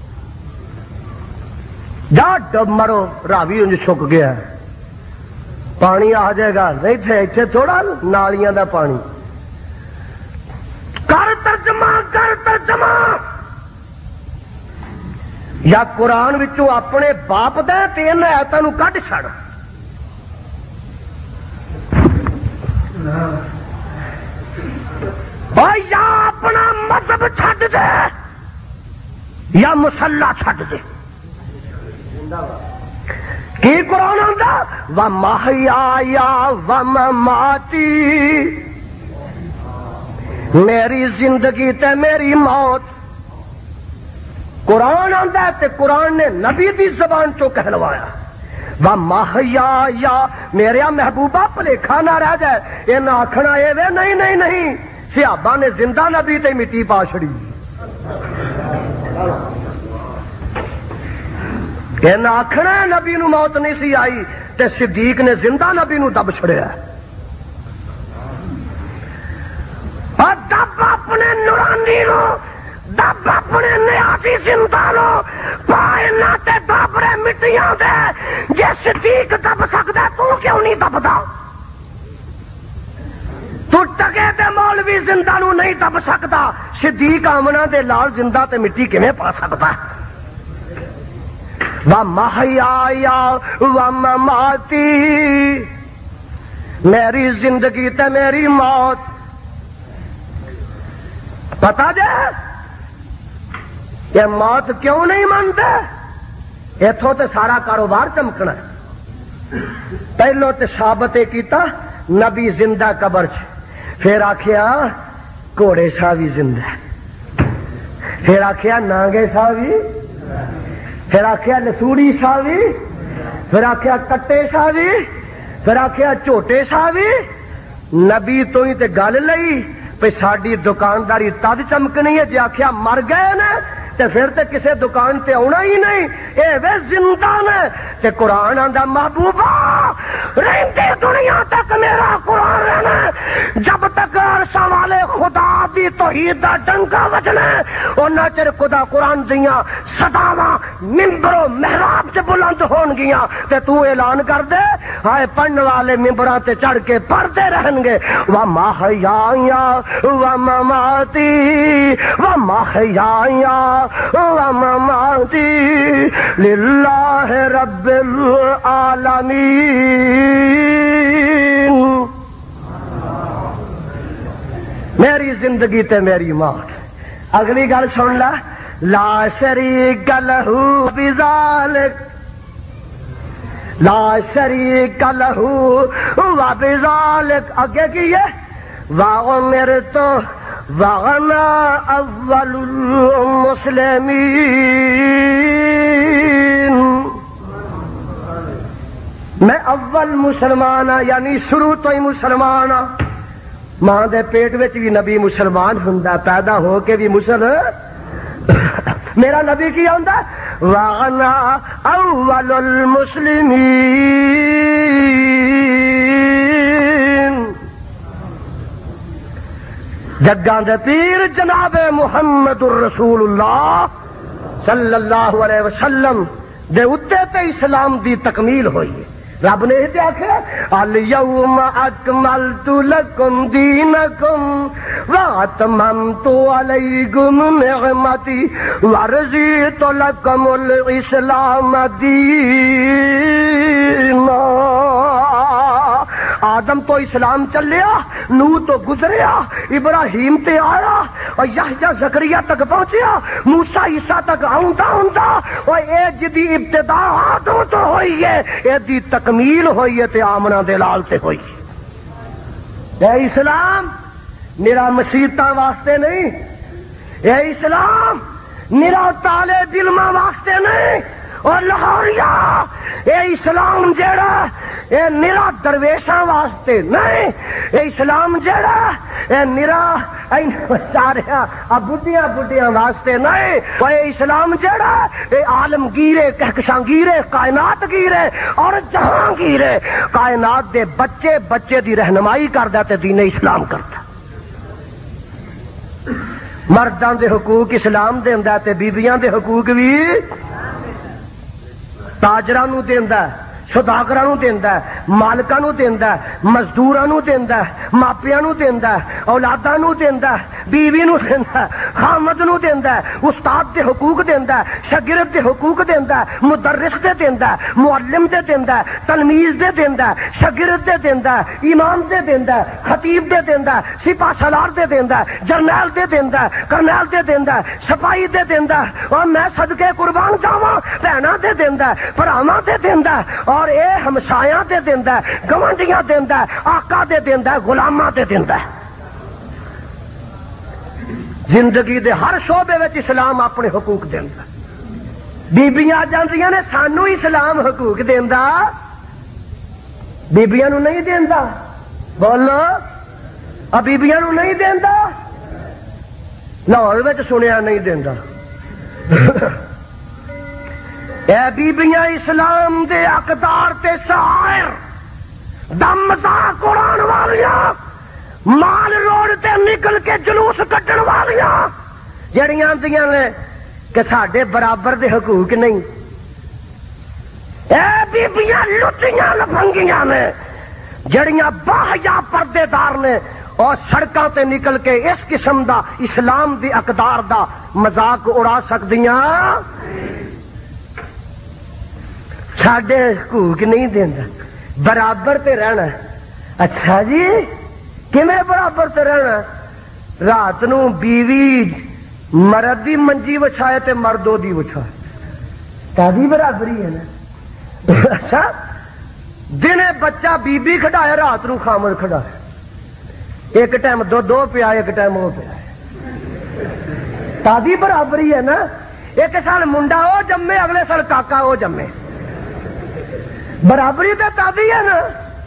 جا ڈب مرو، راوی انج سک گیا، پانی آ جائے گا، نہیں تھے ایتھے تھوڑا نالیاں دا پانی، کر ترجمہ کر ترجمہ، یا قرآن وچوں اپنے باپ دے تے انہاں آیاتاں نو کڈ چھڑ، یا اپنا مذہب چھڈ دے یا مسلح چھڈ دے۔ کی قرآن آندا؟ ومحیایا ومماتی، میری زندگی تے میری موت، قرآن آندا ہے تے قرآن نے نبی دی زبان چوں کہلوایا، ومحیایا، میرے محبوبہ بھلیکھا نہ رہ جائے، یہ آکھنا اے وے نہیں نہیں نہیں، صحابہ نے زندہ نبی تے مٹی پا چھڑی، یہ آکھنا ہے نبی نو موت نہیں سی آئی تے صدیق نے زندہ نبی نو دب چھڑیا، اور دب اپنے نورانی نو، دب اپنے نیازی زندہ نو، پائے نہ تے دب رہے مٹیاں دے، جے صدیق دب سکدا تو کیوں نہیں دبدا؟ تو ٹکے تے مولوی زندہ نو نہیں دب سکدا، صدیق آمنہ دے لال زندہ تے مٹی کیویں پا سکدا؟ ومحیایا ومماتی، میری زندگی تے میری موت، پتا جے یہ موت کیوں نہیں مانتے؟ اتوں تے سارا کاروبار چمکنا ہے، پہلو تے ثابت کیتا نبی زندہ قبر چ، پھر آخیا گھوڑے شاہ بھی زندہ، پھر آخیا نانگے شاہ بھی، پھر آخیا لسوڑی شاہ بھی، پھر آخیا کٹے شاہ بھی، پھر آخیا جھوٹے شاہ بھی، نبی تو ہی تے گل لئی پہ ساری دکانداری تد چمکنی ہے، جی آخیا مر گئے نا تے پھر تے کسے دکان تے آنا ہی نہیں، اے وے زندہ نے، تے قرآن آندا محبوبہ رہندی دنیا تک میرا قرآن رہنا، جب تک عرشاں والے خدا دی توحید دا ڈنکا وجنا اُنّا چر خدا قرآن دیاں صداواں ممبر و محراب تے بلند ہون گیاں، تے تو اعلان کر دے ہائے پڑھن والے ممبراں تے چڑھ کے پڑھتے رہن گے، ومحیایا ومماتی ومحیایا ومماتی للہ رب العالمین۔ میری زندگی تے میری موت۔ اگلی گل سن لا، لا شریک لہ بذالک، لا شریک لہ وبذالک اگے کی ہے وَأُمِرْتُ وَأَنَا أَوَّلُ الْمُسْلِمِينَ میں اول مسلمان ہاں، یعنی شروع تو ہی مسلمان ہاں. ماں دے پیٹ وچ بھی نبی مسلمان ہوندا، پیدا ہو کے بھی میرا نبی کی ہوندا وَأَنَا أَوَّلُ الْمُسْلِمِينَ. جگاں دے پیر جناب محمد الرسول اللہ صلی اللہ علیہ وسلم دے اتے تے اسلام دی تکمیل ہوئی ہے. رب نے یہ آخیا الیوم اکملت لکم دینکم واتممت علیکم نعمتی ورضیت لکم الاسلام دینا. آدم تو اسلام چلیا، نوح تو گزریا، ابراہیم تے آیا اور یحییٰ زکریا تک پہنچیا، موسیٰ عیسیٰ تک آندا اور اے جدی ابتدا آدم تو ہوئی ہے، اے دی تکمیل ہوئی ہے تے آمنہ دے لال تے ہوئی ہے. اے اسلام میرا مسیحتاں واسطے نہیں، اے اسلام میرا طالب علماں واسطے نہیں، اور لاہوریا اے اسلام جیڑا اے نرا درویشاں واسطے نہیں، اے اسلام جیڑا اے نرا سارا بڈیاں بڈیاں واسطے نہیں، اے اسلام جیڑا اے عالمگیرے کہکشاںگیرے کائنات گیرے اور جہانگیرے کائنات دے بچے بچے دی رہنمائی کردا تے دین اسلام کردا. مرداں دے حقوق اسلام دیندا تے بیبیاں دے حقوق بھی تاجراں نوں دیندا، سوداگراں نوں دیندا، مالکاں نوں دیندا، مزدوراں نوں دیندا، ماپیاں نوں دیندا، اولاداں نوں دیندا، بیوی نوں دیندا، خامد نوں دیندا، استاد دے حقوق دیندا، شاگرد دے حقوق دیندا، مدرس دے دیندا، معلم دے دیندا، تلمیذ دے دیندا، شاگرد دے دیندا، امام دے دیندا، خطیب دے دیندا، سپاہ سالار دے دیندا، جرنیل دے دیندا، کرنیل دے دیندا، سپاہی دے دیندا، اور میں صدقے قربان جاواں بہناں دے دیندا، بھراواں دے دیندا، اور اے ہمسایاں دے دیندا، گوانڈیاں دیندا، آقا دے دیندا، غلاماں دے دیندا. زندگی دے ہر شعبے وچ اسلام اپنے حقوق دیندا. بیبیاں جاندیاں نے سانو اسلام حقوق دیندا، بیبیاں نو نہیں دیندا. بولو بیبیاں نو نہیں دیندا، لاہور وچ سنیا نہیں دیندا. اے بیبیاں اسلام دے اقدار تے شاعر دم مذاق اڑان والیاں، مال روڈ تے نکل کے جلوس کٹن والیاں جڑیاں آندیاں نے کہ ساڈے برابر دے حقوق نہیں. اے بیبیاں لٹیاں لفنگیاں نے جڑیاں باحیا پردے دار نے اور سڑکاں تے نکل کے اس قسم دا اسلام دی اقدار دا مذاق اڑا سکدیاں. ساڈے حقوق نہیں دیندا، برابر تے رہنا. اچھا جی کیویں برابر تے رہنا؟ رات نو بیوی مرد دی منجی وچھائے تے مردوں دی وچھائے، تابی برابری ہے نا. اچھا دنے بچہ بیبی کھڈائے، رات نو خامد کھڈائے، ایک ٹائم دو پیا ایک ٹائم وہ پیا، تابی برابری ہے نا. ایک سال منڈا وہ جمے اگلے سال کاکا وہ جمے، برابری تے تابی ہے نا.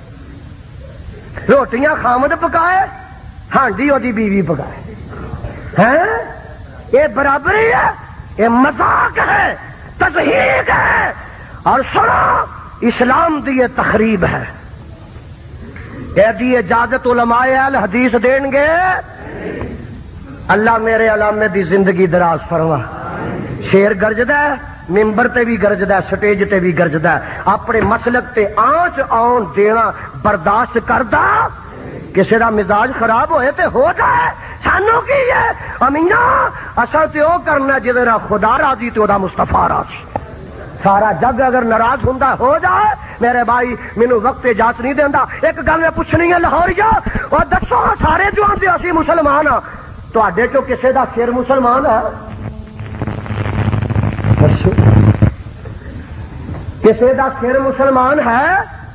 روٹیاں خامد پکائے، ہانڈی وہ بیوی پکائے، ہیں یہ برابری ہے؟ یہ مذاق ہے، تضحیق ہے. اور سنو اسلام دی یہ تخریب ہے. یہ دی اجازت علماء اہل حدیث دیں گے. اللہ میرے علامے دی زندگی دراز فرما. شیر گرجدا ہے، ممبر تے بھی گرجدا ہے، سٹیج تے بھی گرجدا ہے. اپنے مسلک تے آنچ آن دینا برداشت کردا. کسی دا مزاج خراب ہوئے تے ہو جائے، سانو کی ہے امیاں اصل تے او کرنا جدے را خدا راضی تے او دا مصطفیٰ راضی. سارا جگ اگر ناراض ہوندا ہو جائے میرے بھائی مینوں وقت اجازت نہیں دیندا. ایک گل میں پوچھنی ہے لاہوریا، اور دسو سارے جو آندے اسی مسلمان ہاں، تواڈے چوں کسے دا سر مسلمان ہے؟ کسی دا سر مسلمان ہے؟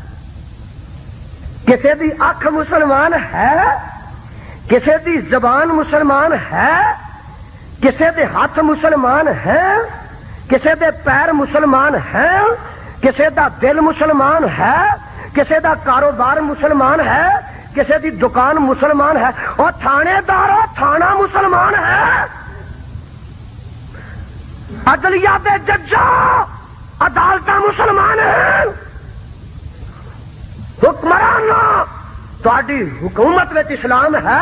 کسی دی اکھ مسلمان ہے؟ کسی دی زبان مسلمان ہے؟ کسی دے ہاتھ مسلمان ہے؟ کسی دے پیر مسلمان ہے؟ کسی دا دل مسلمان ہے؟ کسی دا کاروبار مسلمان ہے؟ کسی دی دکان مسلمان ہے؟ اور تھانے دارو تھانہ مسلمان ہے؟ عدلیہ دے ججا عدالتہ مسلمان ہیں؟ حکمران تہاڈی حکومت وچ اسلام ہے؟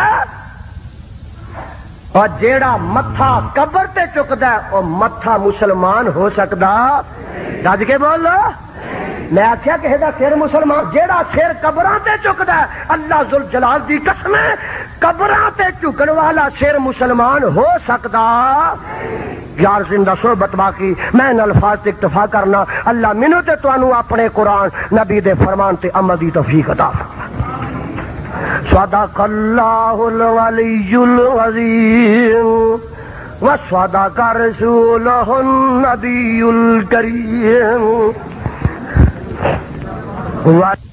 اور جیڑا متھا قبر تے چکدا ہے او متھا مسلمان ہو سکدا؟ رج کے بول لو. میں آخیا کہ سر مسلمان جیڑا سر قبراں تے چکدا ہے اللہ ذوالجلال دی قسم ہے قبراں تے چکن والا سر مسلمان ہو سکدا؟ یار زندہ صحبت باقی میں ان الفاظ تے اکتفا کرنا. اللہ مینوں تے تانوں اپنے قرآن نبی دے فرمان تے عمل دی توفیق عطا فرمائے. صدق اللہ العلی العظیم وصدق رسولہ النبی الکریم.